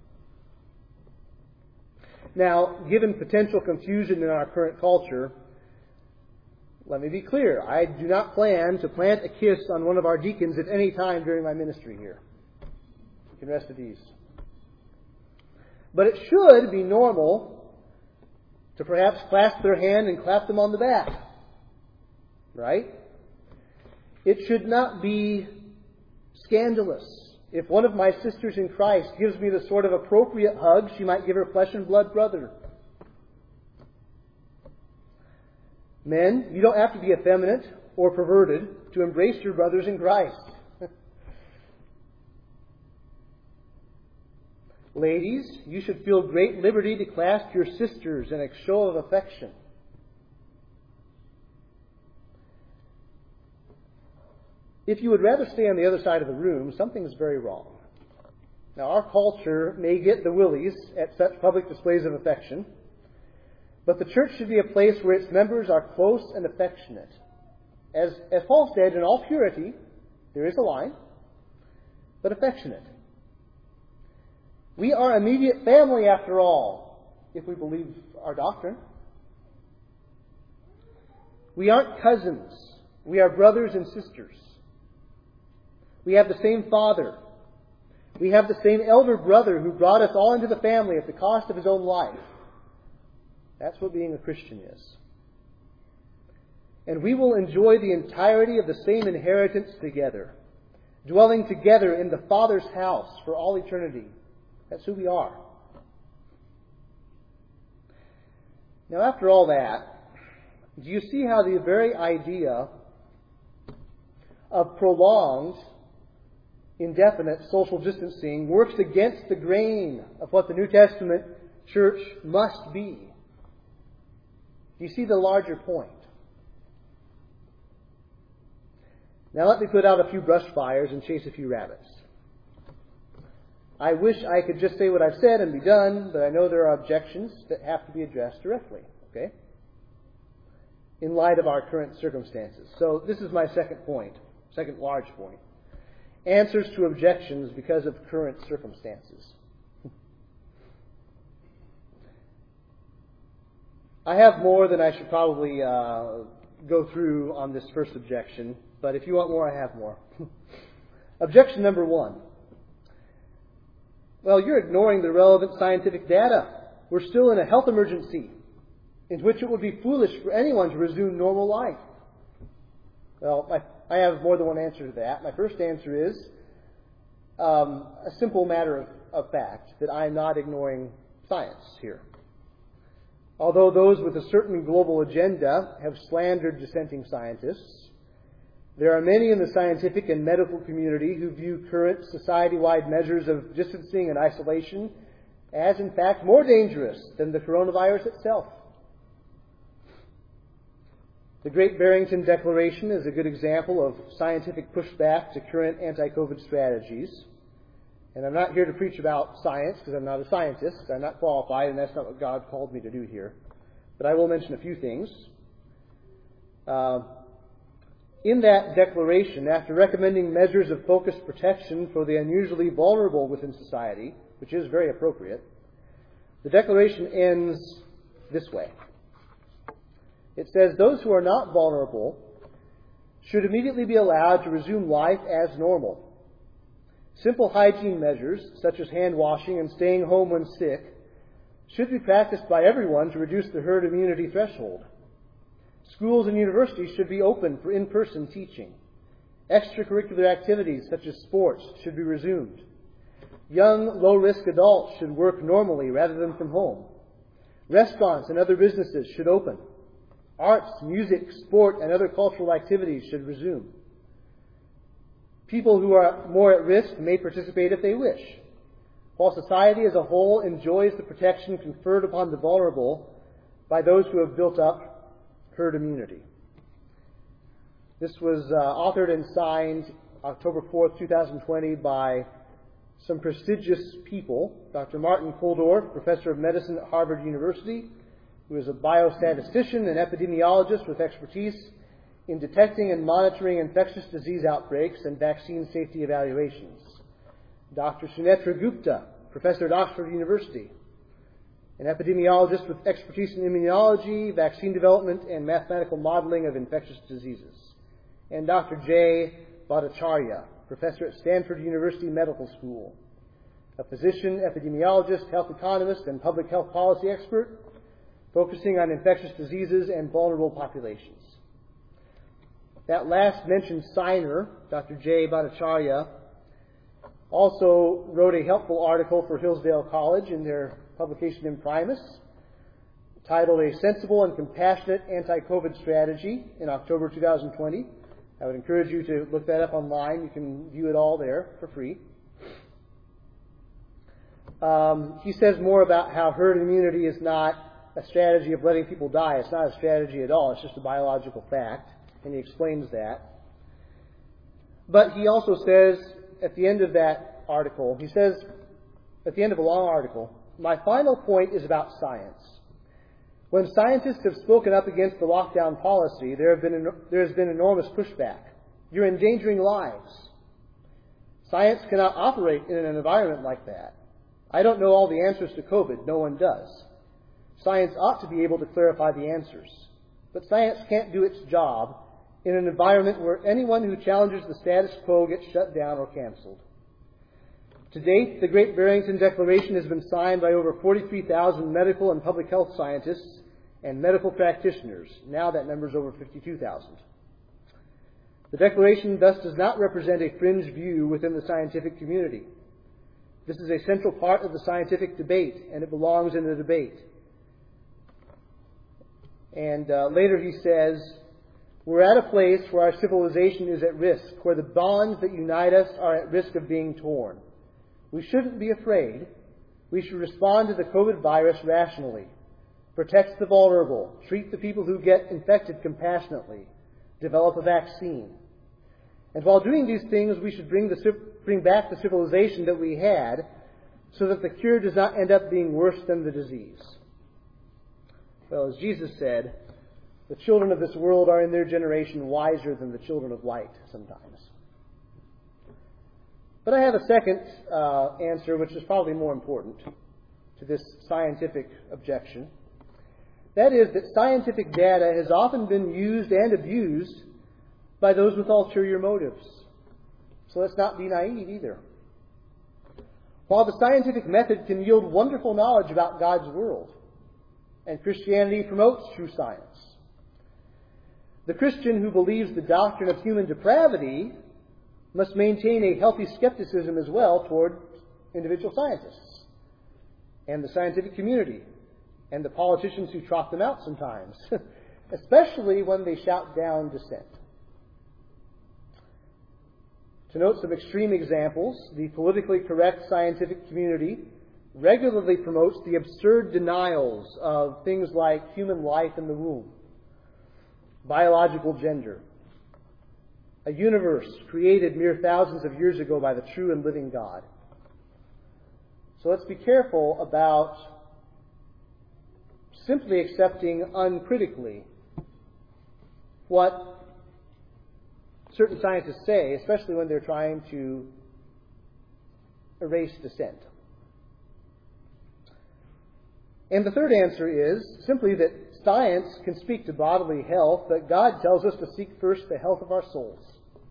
Now, given potential confusion in our current culture, let me be clear. I do not plan to plant a kiss on one of our deacons at any time during my ministry here. You can rest at ease. But it should be normal to perhaps clasp their hand and clap them on the back. Right? It should not be scandalous. If one of my sisters in Christ gives me the sort of appropriate hug she might give her flesh and blood brother. Men, you don't have to be effeminate or perverted to embrace your brothers in Christ. Ladies, you should feel great liberty to clasp your sisters in a show of affection. if you would rather stay on the other side of the room, something's very wrong. Now, our culture may get the willies at such public displays of affection, but the church should be a place where its members are close and affectionate. As, as Paul said, in all purity, there is a line, but affectionate. We are immediate family, after all, if we believe our doctrine. We aren't cousins. We are brothers and sisters. We have the same Father. We have the same elder brother who brought us all into the family at the cost of his own life. That's what being a Christian is. And we will enjoy the entirety of the same inheritance together, dwelling together in the Father's house for all eternity. That's who we are. Now, after all that, do you see how the very idea of prolonged, indefinite social distancing works against the grain of what the New Testament church must be? Do you see the larger point? Now let me put out a few brush fires and chase a few rabbits. I wish I could just say what I've said and be done, but I know there are objections that have to be addressed directly, okay? In light of our current circumstances. So this is my second point, second large point. Answers to objections because of current circumstances. I have more than I should probably uh, go through on this first objection, but if you want more, I have more. Objection number one. Well, you're ignoring the relevant scientific data. We're still in a health emergency in which it would be foolish for anyone to resume normal life. Well, my, I have more than one answer to that. My first answer is um, a simple matter of, of fact, that I am not ignoring science here. Although those with a certain global agenda have slandered dissenting scientists, there are many in the scientific and medical community who view current society-wide measures of distancing and isolation as, in fact, more dangerous than the coronavirus itself. The Great Barrington Declaration is a good example of scientific pushback to current anti-COVID strategies. And I'm not here to preach about science because I'm not a scientist. I'm not qualified, and that's not what God called me to do here. But I will mention a few things. Uh, In that declaration, after recommending measures of focused protection for the unusually vulnerable within society, which is very appropriate, the declaration ends this way. It says, those who are not vulnerable should immediately be allowed to resume life as normal. Simple hygiene measures, such as hand washing and staying home when sick, should be practiced by everyone to reduce the herd immunity threshold. Schools and universities should be open for in-person teaching. Extracurricular activities such as sports should be resumed. Young, low-risk adults should work normally rather than from home. Restaurants and other businesses should open. Arts, music, sport, and other cultural activities should resume. People who are more at risk may participate if they wish, while society as a whole enjoys the protection conferred upon the vulnerable by those who have built up herd immunity. This was uh, authored and signed October fourth, twenty twenty by some prestigious people. Doctor Martin Kulldorff, professor of medicine at Harvard University, who is a biostatistician and epidemiologist with expertise in detecting and monitoring infectious disease outbreaks and vaccine safety evaluations. Doctor Sunetra Gupta, professor at Oxford University, an epidemiologist with expertise in immunology, vaccine development, and mathematical modeling of infectious diseases. And Doctor Jay Bhattacharya, professor at Stanford University Medical School, a physician, epidemiologist, health economist, and public health policy expert, focusing on infectious diseases and vulnerable populations. That last mentioned signer, Doctor Jay Bhattacharya, also wrote a helpful article for Hillsdale College in their publication Imprimis, titled A Sensible and Compassionate Anti-COVID Strategy in October twenty twenty. I would encourage you to look that up online. You can view it all there for free. Um, he says more about how herd immunity is not a strategy of letting people die. It's not a strategy at all. It's just a biological fact. And he explains that. But he also says at the end of that article, he says at the end of a long article, my final point is about science. When scientists have spoken up against the lockdown policy, there, have been, there has been enormous pushback. You're endangering lives. Science cannot operate in an environment like that. I don't know all the answers to COVID. No one does. Science ought to be able to clarify the answers. But science can't do its job in an environment where anyone who challenges the status quo gets shut down or canceled. To date, the Great Barrington Declaration has been signed by over forty-three thousand medical and public health scientists and medical practitioners. Now that number is over fifty-two thousand. The Declaration thus does not represent a fringe view within the scientific community. This is a central part of the scientific debate, and it belongs in the debate. And uh, later he says, we're at a place where our civilization is at risk, where the bonds that unite us are at risk of being torn. We shouldn't be afraid. We should respond to the COVID virus rationally, protect the vulnerable, treat the people who get infected compassionately, develop a vaccine. And while doing these things, we should bring, the, bring back the civilization that we had so that the cure does not end up being worse than the disease. Well, as Jesus said, the children of this world are in their generation wiser than the children of light sometimes. But I have a second uh, answer, which is probably more important to this scientific objection. That is that scientific data has often been used and abused by those with ulterior motives. So let's not be naive either. While the scientific method can yield wonderful knowledge about God's world, and Christianity promotes true science, the Christian who believes the doctrine of human depravity must maintain a healthy skepticism as well toward individual scientists and the scientific community and the politicians who trot them out sometimes, especially when they shout down dissent. To note some extreme examples, the politically correct scientific community regularly promotes the absurd denials of things like human life in the womb, biological gender, a universe created mere thousands of years ago by the true and living God. So let's be careful about simply accepting uncritically what certain scientists say, especially when they're trying to erase dissent. And the third answer is simply that science can speak to bodily health, but God tells us to seek first the health of our souls.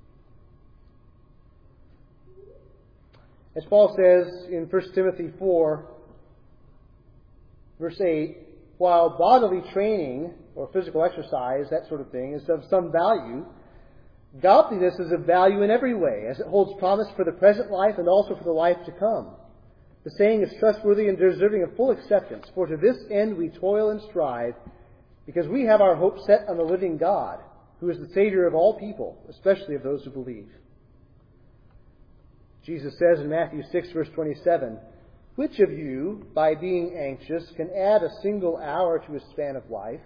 As Paul says in First Timothy four, verse eight, while bodily training or physical exercise, that sort of thing, is of some value, godliness is of value in every way, as it holds promise for the present life and also for the life to come. The saying is trustworthy and deserving of full acceptance, for to this end we toil and strive, because we have our hope set on the living God, who is the Savior of all people, especially of those who believe. Jesus says in Matthew six, verse twenty-seven, which of you, by being anxious, can add a single hour to his span of life?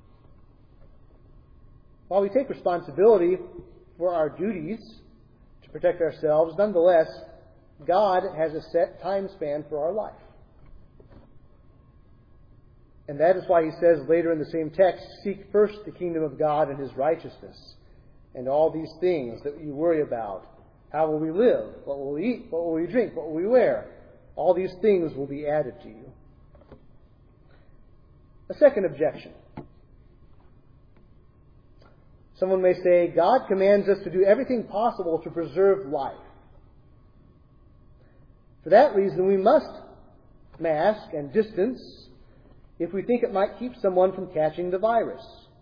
While we take responsibility for our duties to protect ourselves, nonetheless, God has a set time span for our life. And that is why he says later in the same text, seek first the kingdom of God and his righteousness, and all these things that you worry about. How will we live? What will we eat? What will we drink? What will we wear? All these things will be added to you. A second objection. Someone may say, God commands us to do everything possible to preserve life. For that reason, we must mask and distance if we think it might keep someone from catching the virus.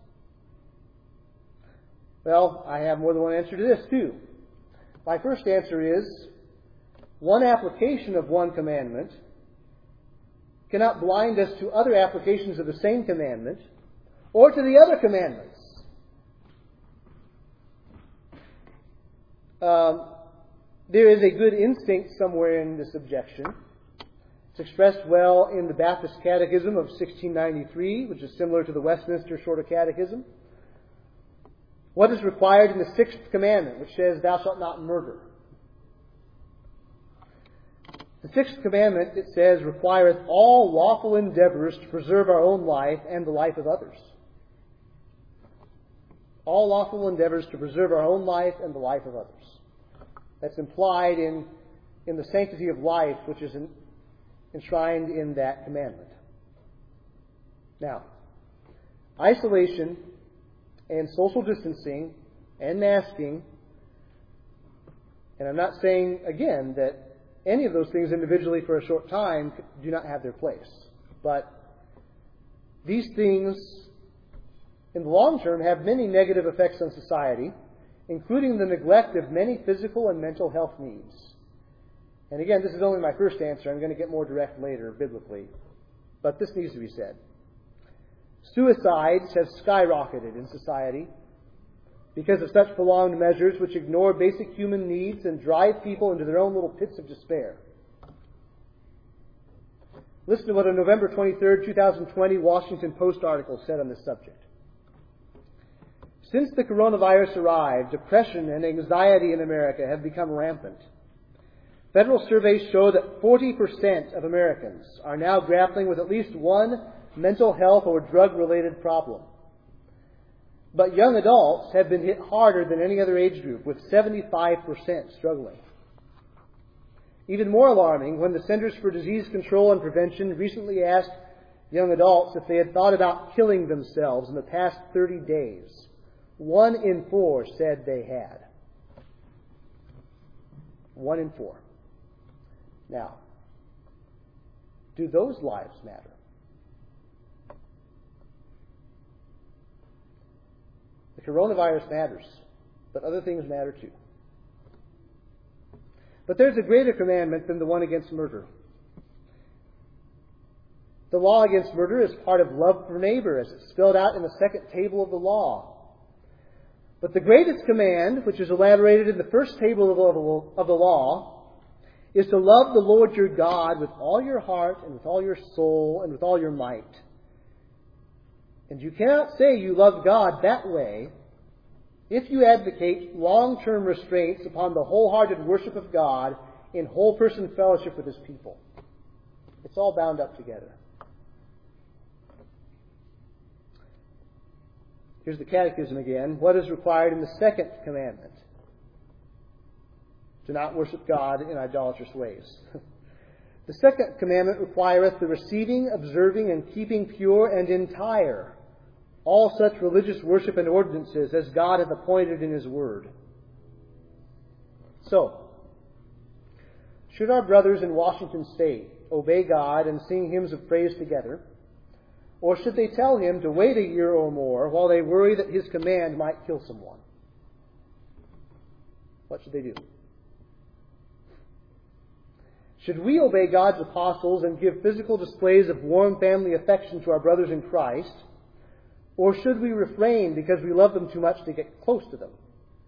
Well, I have more than one answer to this, too. My first answer is, one application of one commandment cannot blind us to other applications of the same commandment or to the other commandments. Um, there is a good instinct somewhere in this objection. It's expressed well in the Baptist Catechism of sixteen ninety-three, which is similar to the Westminster Shorter Catechism. What is required in the sixth commandment, which says, "Thou shalt not murder"? The sixth commandment, it says, requireth all lawful endeavors to preserve our own life and the life of others. All lawful endeavors to preserve our own life and the life of others. That's implied in, in the sanctity of life, which is in, enshrined in that commandment. Now, isolation and social distancing and masking, and I'm not saying, again, that any of those things individually for a short time do not have their place. But these things, in the long term, have many negative effects on society, including the neglect of many physical and mental health needs. And again, this is only my first answer. I'm going to get more direct later, biblically. But this needs to be said. Suicides have skyrocketed in society because of such prolonged measures which ignore basic human needs and drive people into their own little pits of despair. Listen to what a November twenty-third, twenty twenty Washington Post article said on this subject. Since the coronavirus arrived, depression and anxiety in America have become rampant. Federal surveys show that forty percent of Americans are now grappling with at least one mental health or drug-related problem. But young adults have been hit harder than any other age group, with seventy-five percent struggling. Even more alarming, when the Centers for Disease Control and Prevention recently asked young adults if they had thought about killing themselves in the past thirty days, one in four said they had. One in four. Now, do those lives matter? The coronavirus matters, but other things matter too. But there's a greater commandment than the one against murder. The law against murder is part of love for neighbor, as it's spelled out in the second table of the law. But the greatest command, which is elaborated in the first table of the law, is to love the Lord your God with all your heart and with all your soul and with all your might. And you cannot say you love God that way if you advocate long-term restraints upon the wholehearted worship of God in whole-person fellowship with His people. It's all bound up together. Here's the catechism again. What is required in the second commandment? To not worship God in idolatrous ways. The second commandment requireth the receiving, observing, and keeping pure and entire all such religious worship and ordinances as God hath appointed in His Word. So, should our brothers in Washington State obey God and sing hymns of praise together, or should they tell Him to wait a year or more while they worry that His command might kill someone? What should they do? Should we obey God's apostles and give physical displays of warm family affection to our brothers in Christ, or should we refrain because we love them too much to get close to them?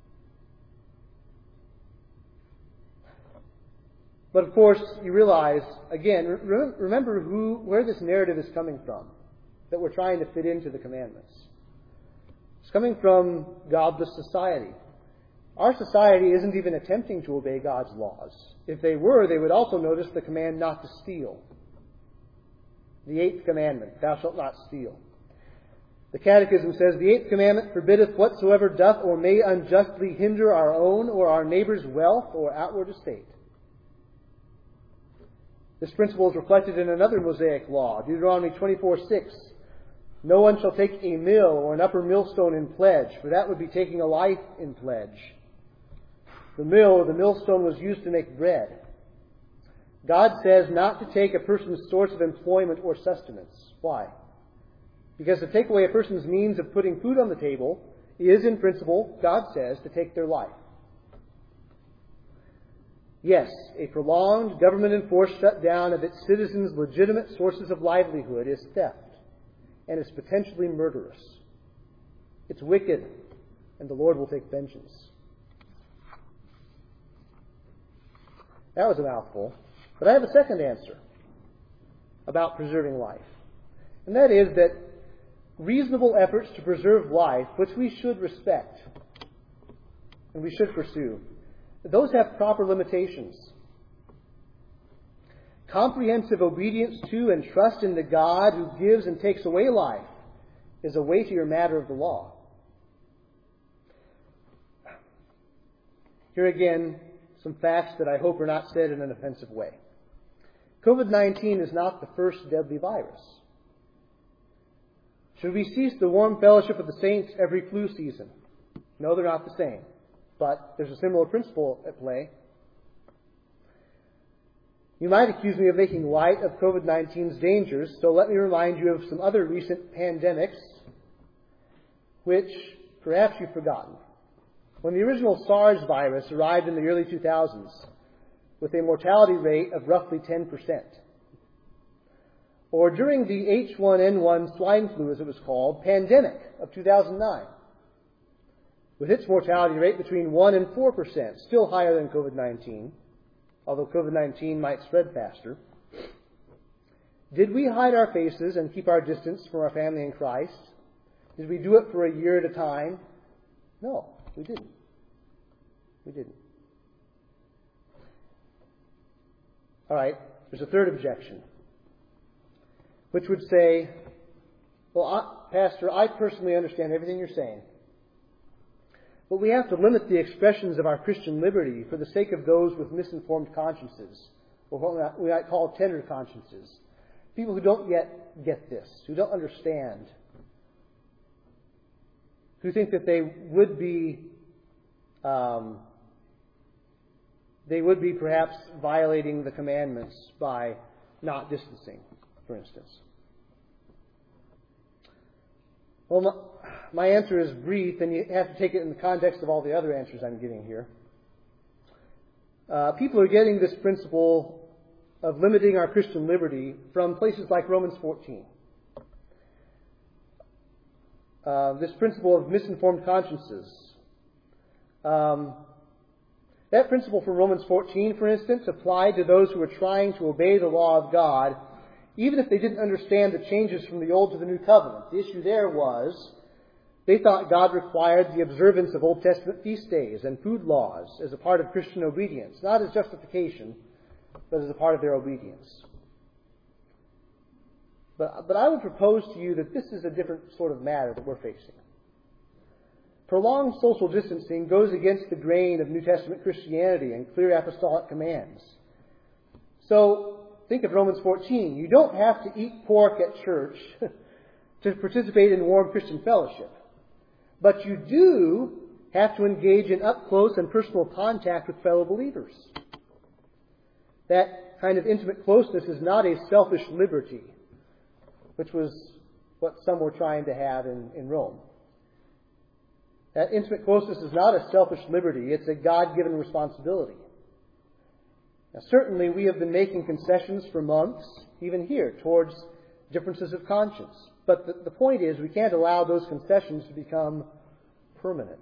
But of course, you realize, again, re- remember who, where this narrative is coming from that we're trying to fit into the commandments. It's coming from godless society. Our society isn't even attempting to obey God's laws. If they were, they would also notice the command not to steal. The eighth commandment, thou shalt not steal. The Catechism says, the eighth commandment forbiddeth whatsoever doth or may unjustly hinder our own or our neighbor's wealth or outward estate. This principle is reflected in another Mosaic law, Deuteronomy twenty-four six. No one shall take a mill or an upper millstone in pledge, for that would be taking a life in pledge. The mill or the millstone was used to make bread. God says not to take a person's source of employment or sustenance. Why? Because to take away a person's means of putting food on the table is, in principle, God says, to take their life. Yes, a prolonged government-enforced shutdown of its citizens' legitimate sources of livelihood is theft and is potentially murderous. It's wicked, and the Lord will take vengeance. That was a mouthful. But I have a second answer about preserving life. And that is that reasonable efforts to preserve life, which we should respect and we should pursue, those have proper limitations. Comprehensive obedience to and trust in the God who gives and takes away life is a weightier matter of the law. Here again, some facts that I hope are not said in an offensive way. COVID nineteen is not the first deadly virus. Should we cease the warm fellowship of the saints every flu season? No, they're not the same. But there's a similar principle at play. You might accuse me of making light of COVID nineteen's dangers, so let me remind you of some other recent pandemics which perhaps you've forgotten. When the original SARS virus arrived in the early two thousands with a mortality rate of roughly ten percent, or during the H one N one swine flu, as it was called, pandemic of two thousand nine, with its mortality rate between one and four percent, still higher than COVID nineteen, although COVID nineteen might spread faster. Did we hide our faces and keep our distance from our family in Christ? Did we do it for a year at a time? No, we didn't. We didn't. All right, there's a third objection, which would say, well, I, Pastor, I personally understand everything you're saying, but we have to limit the expressions of our Christian liberty for the sake of those with misinformed consciences, or what we might call tender consciences. People who don't yet get this, who don't understand, who think that they would be, um, they would be perhaps violating the commandments by not distancing, for instance. Well, my, my answer is brief, and you have to take it in the context of all the other answers I'm giving here. Uh, people are getting this principle of limiting our Christian liberty from places like Romans fourteen. Uh, this principle of misinformed consciences. Um, that principle from Romans fourteen, for instance, applied to those who were trying to obey the law of God, even if they didn't understand the changes from the Old to the New Covenant. The issue there was they thought God required the observance of Old Testament feast days and food laws as a part of Christian obedience, not as justification, but as a part of their obedience. But, but I would propose to you that this is a different sort of matter that we're facing. Prolonged social distancing goes against the grain of New Testament Christianity and clear apostolic commands. So, think of Romans fourteen. You don't have to eat pork at church to participate in warm Christian fellowship. But you do have to engage in up-close and personal contact with fellow believers. That kind of intimate closeness is not a selfish liberty, which was what some were trying to have in, in Rome. That intimate closeness is not a selfish liberty. It's a God-given responsibility. Now, certainly we have been making concessions for months, even here, towards differences of conscience. But the, the point is, we can't allow those concessions to become permanent.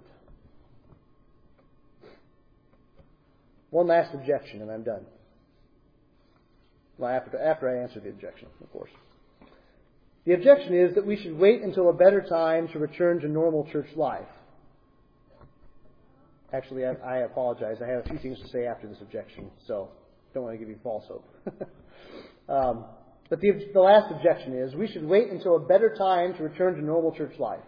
One last objection, and I'm done. Well, after, after I answer the objection, of course. The objection is that we should wait until a better time to return to normal church life. Actually, I, I apologize. I have a few things to say after this objection, so don't want to give you false hope. um, but the, the last objection is we should wait until a better time to return to normal church life.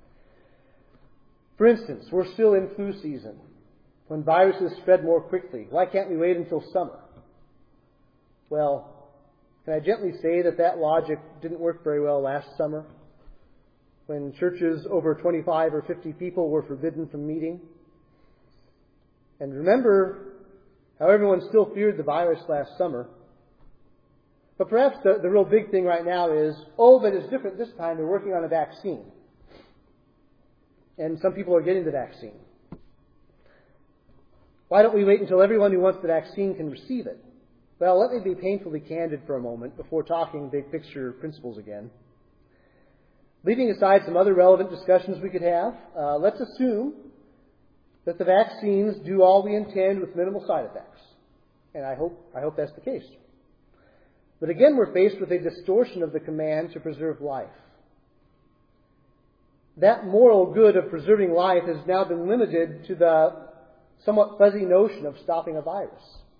For instance, we're still in flu season, when viruses spread more quickly. Why can't we wait until summer? Well, can I gently say that that logic didn't work very well last summer, when churches over twenty-five or fifty people were forbidden from meeting? And remember how everyone still feared the virus last summer. But perhaps the, the real big thing right now is, oh, but it's different this time. They're working on a vaccine. And some people are getting the vaccine. Why don't we wait until everyone who wants the vaccine can receive it? Well, let me be painfully candid for a moment before talking big picture principles again. Leaving aside some other relevant discussions we could have, uh, let's assume that the vaccines do all we intend with minimal side effects. And I hope, I hope that's the case. But again, we're faced with a distortion of the command to preserve life. that moral good of preserving life has now been limited to the somewhat fuzzy notion of stopping a virus,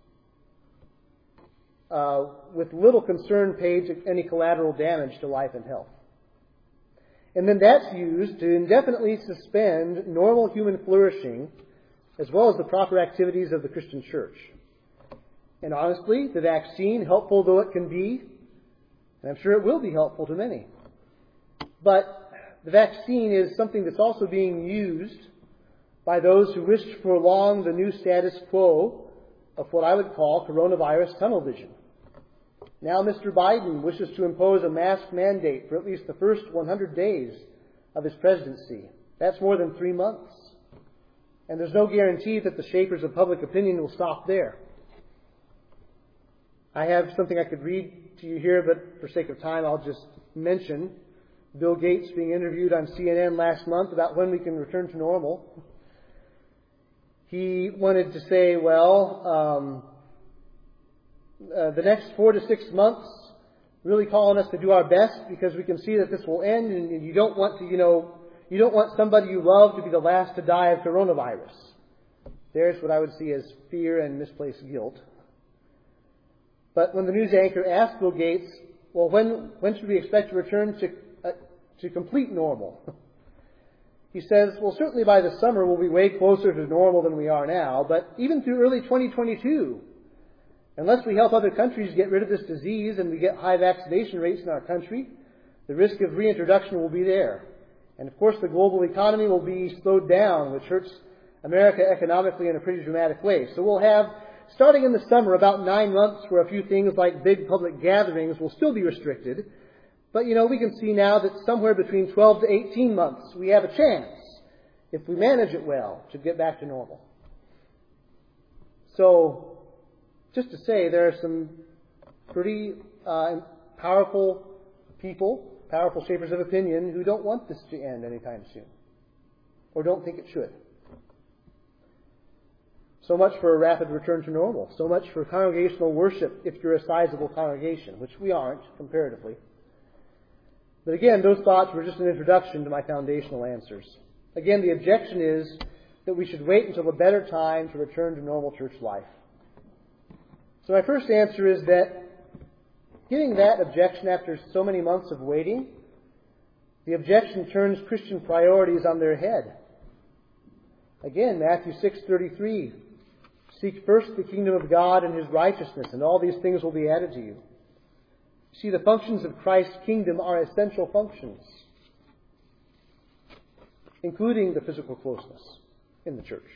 uh, with little concern paid to any collateral damage to life and health. And then that's used to indefinitely suspend normal human flourishing as well as the proper activities of the Christian church. And honestly, the vaccine, helpful though it can be, and I'm sure it will be helpful to many, but the vaccine is something that's also being used by those who wish to prolong the new status quo of what I would call coronavirus tunnel vision. Now Mister Biden wishes to impose a mask mandate for at least the first one hundred days of his presidency. That's more than three months. And there's no guarantee that the shapers of public opinion will stop there. I have something I could read to you here, but for sake of time, I'll just mention Bill Gates being interviewed on C N N last month about when we can return to normal. He wanted to say, well, um, uh, the next four to six months, really calling us to do our best because we can see that this will end, and you don't want to, you know, you don't want somebody you love to be the last to die of coronavirus. There's what I would see as fear and misplaced guilt. But when the news anchor asked Bill Gates, well, when when should we expect to return to uh, to complete normal? He says, well, certainly by the summer we'll be way closer to normal than we are now, but even through early twenty twenty-two, unless we help other countries get rid of this disease and we get high vaccination rates in our country, the risk of reintroduction will be there. And of course the global economy will be slowed down, which hurts America economically in a pretty dramatic way. So we'll have, starting in the summer, about nine months where a few things like big public gatherings will still be restricted. But, you know, we can see now that somewhere between twelve to eighteen months we have a chance, if we manage it well, to get back to normal. So, just to say, there are some pretty uh, powerful people, powerful shapers of opinion, who don't want this to end anytime soon, or don't think it should. So much for a rapid return to normal. So much for congregational worship if you're a sizable congregation, which we aren't, comparatively. But again, those thoughts were just an introduction to my foundational answers. Again, the objection is that we should wait until a better time to return to normal church life. So my first answer is that giving that objection after so many months of waiting, the objection turns Christian priorities on their head. Again, Matthew six thirty-three, seek first the kingdom of God and His righteousness, and all these things will be added to you. See, the functions of Christ's kingdom are essential functions, including the physical closeness in the church.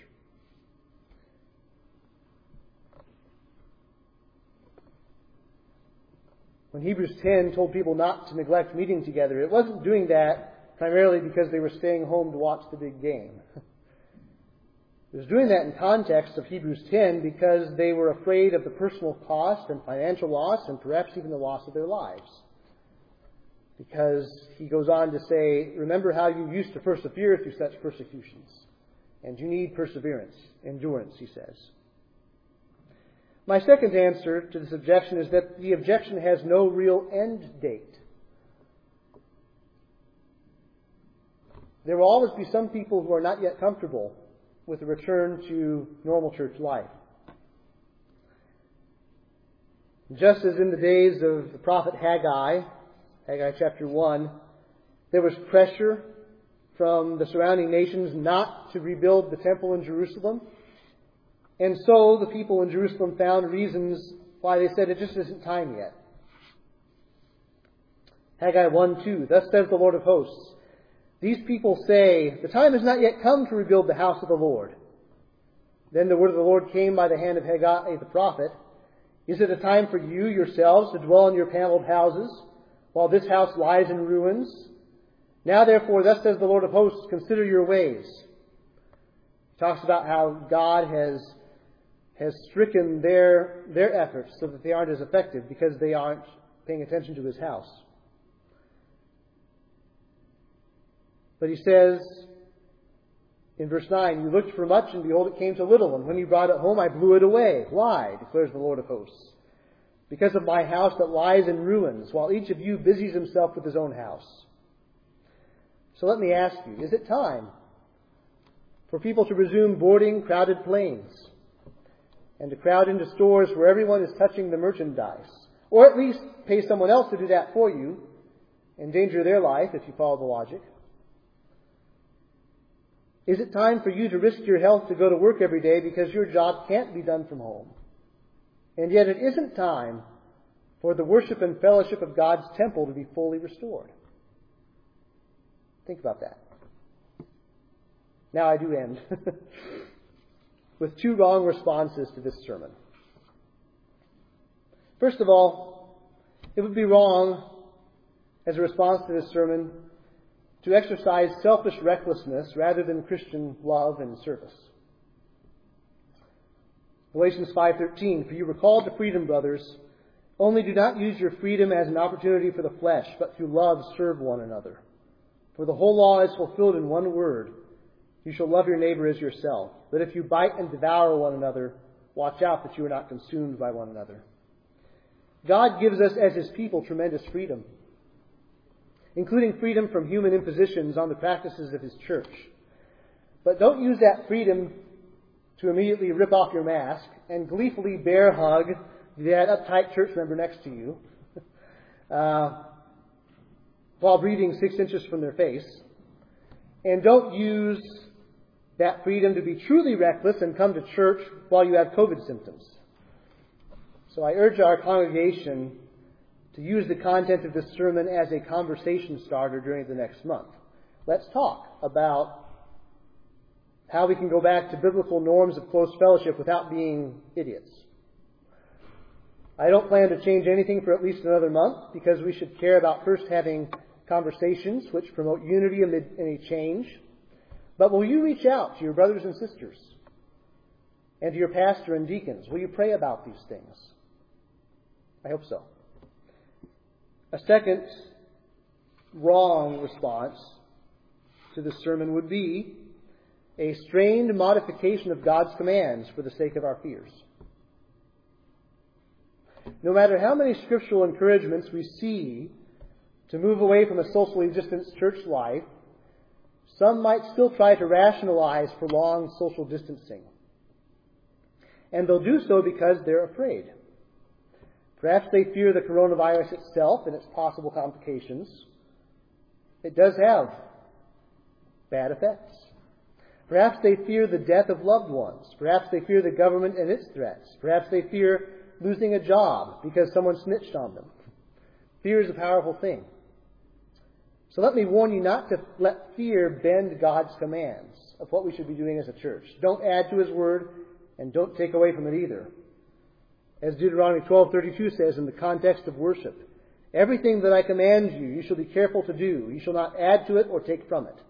When Hebrews ten told people not to neglect meeting together, it wasn't doing that primarily because they were staying home to watch the big game. It was doing that in context of Hebrews ten because they were afraid of the personal cost and financial loss and perhaps even the loss of their lives. Because he goes on to say, remember how you used to persevere through such persecutions. And you need perseverance, endurance, he says. My second answer to this objection is that the objection has no real end date. There will always be some people who are not yet comfortable with a return to normal church life. Just as in the days of the prophet Haggai, Haggai chapter one, there was pressure from the surrounding nations not to rebuild the temple in Jerusalem. And so the people in Jerusalem found reasons why they said it just isn't time yet. Haggai one two, thus says the Lord of hosts, these people say, the time has not yet come to rebuild the house of the Lord. Then the word of the Lord came by the hand of Haggai the prophet. Is it a time for you yourselves to dwell in your paneled houses, while this house lies in ruins? Now therefore, thus says the Lord of hosts, consider your ways. He talks about how God has, has stricken their, their efforts so that they aren't as effective because they aren't paying attention to His house. But he says in verse nine, you looked for much, and behold, it came to little. And when you brought it home, I blew it away. Why? Declares the Lord of hosts. Because of my house that lies in ruins, while each of you busies himself with his own house. So let me ask you, is it time for people to resume boarding crowded planes and to crowd into stores where everyone is touching the merchandise? Or at least pay someone else to do that for you, endanger their life if you follow the logic? Is it time for you to risk your health to go to work every day because your job can't be done from home? And yet it isn't time for the worship and fellowship of God's temple to be fully restored. Think about that. Now I do end with two wrong responses to this sermon. First of all, it would be wrong as a response to this sermon to exercise selfish recklessness rather than Christian love and service. Galatians five thirteen, "For you were called to freedom, brothers. Only do not use your freedom as an opportunity for the flesh, but through love serve one another. For the whole law is fulfilled in one word, you shall love your neighbor as yourself. But if you bite and devour one another, watch out that you are not consumed by one another." God gives us as His people tremendous freedom, including freedom from human impositions on the practices of His church. But don't use that freedom to immediately rip off your mask and gleefully bear hug that uptight church member next to you uh, while breathing six inches from their face. And don't use that freedom to be truly reckless and come to church while you have COVID symptoms. So I urge our congregation to use the content of this sermon as a conversation starter during the next month. Let's talk about how we can go back to biblical norms of close fellowship without being idiots. I don't plan to change anything for at least another month because we should care about first having conversations which promote unity amid any change. But will you reach out to your brothers and sisters and to your pastor and deacons? Will you pray about these things? I hope so. A second wrong response to this sermon would be a strained modification of God's commands for the sake of our fears. No matter how many scriptural encouragements we see to move away from a socially distanced church life, some might still try to rationalize prolonged social distancing. And they'll do so because they're afraid. Perhaps they fear the coronavirus itself and its possible complications. It does have bad effects. Perhaps they fear the death of loved ones. Perhaps they fear the government and its threats. Perhaps they fear losing a job because someone snitched on them. Fear is a powerful thing. So let me warn you not to let fear bend God's commands of what we should be doing as a church. Don't add to His word and don't take away from it either. As Deuteronomy twelve thirty-two says in the context of worship, "Everything that I command you, you shall be careful to do. You shall not add to it or take from it."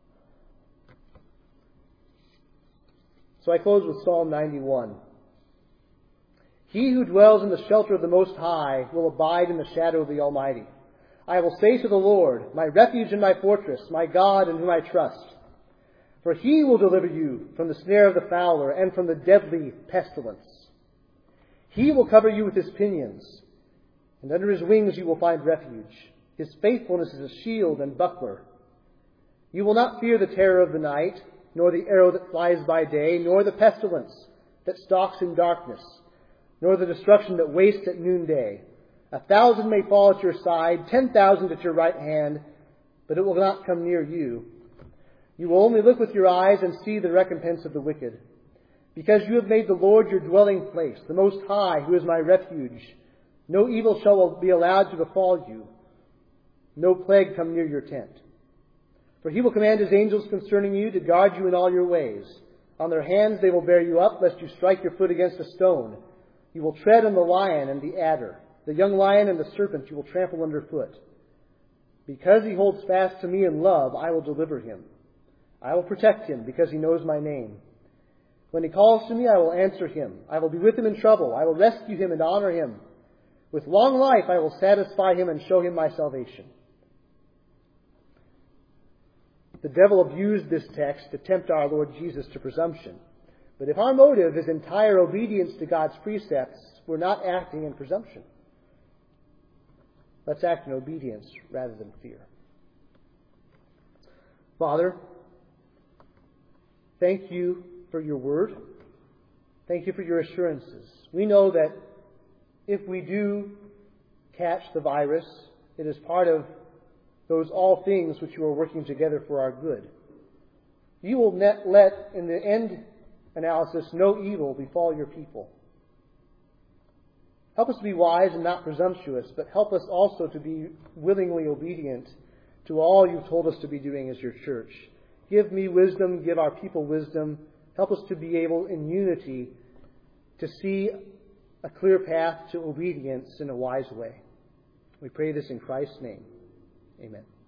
So I close with Psalm ninety-one. "He who dwells in the shelter of the Most High will abide in the shadow of the Almighty. I will say to the Lord, my refuge and my fortress, my God in whom I trust. For He will deliver you from the snare of the fowler and from the deadly pestilence. He will cover you with His pinions, and under His wings you will find refuge. His faithfulness is a shield and buckler. You will not fear the terror of the night, nor the arrow that flies by day, nor the pestilence that stalks in darkness, nor the destruction that wastes at noonday. A thousand may fall at your side, ten thousand at your right hand, but it will not come near you. You will only look with your eyes and see the recompense of the wicked. Because you have made the Lord your dwelling place, the Most High, who is my refuge. No evil shall be allowed to befall you. No plague come near your tent. For He will command His angels concerning you to guard you in all your ways. On their hands they will bear you up, lest you strike your foot against a stone. You will tread on the lion and the adder. The young lion and the serpent you will trample underfoot. Because He holds fast to me in love, I will deliver Him. I will protect Him because He knows my name. When He calls to me, I will answer Him. I will be with Him in trouble. I will rescue Him and honor Him. With long life I will satisfy Him and show Him my salvation. The devil abused this text to tempt our Lord Jesus to presumption. But if our motive is entire obedience to God's precepts, we're not acting in presumption. Let's act in obedience rather than fear. Father, thank you for your word. Thank you for your assurances. We know that if we do catch the virus, it is part of those all things which you are working together for our good. You will net let, in the end analysis, no evil befall your people. Help us to be wise and not presumptuous, but help us also to be willingly obedient to all you've told us to be doing as your church. Give me wisdom, give our people wisdom. Help us to be able, in unity, to see a clear path to obedience in a wise way. We pray this in Christ's name. Amen.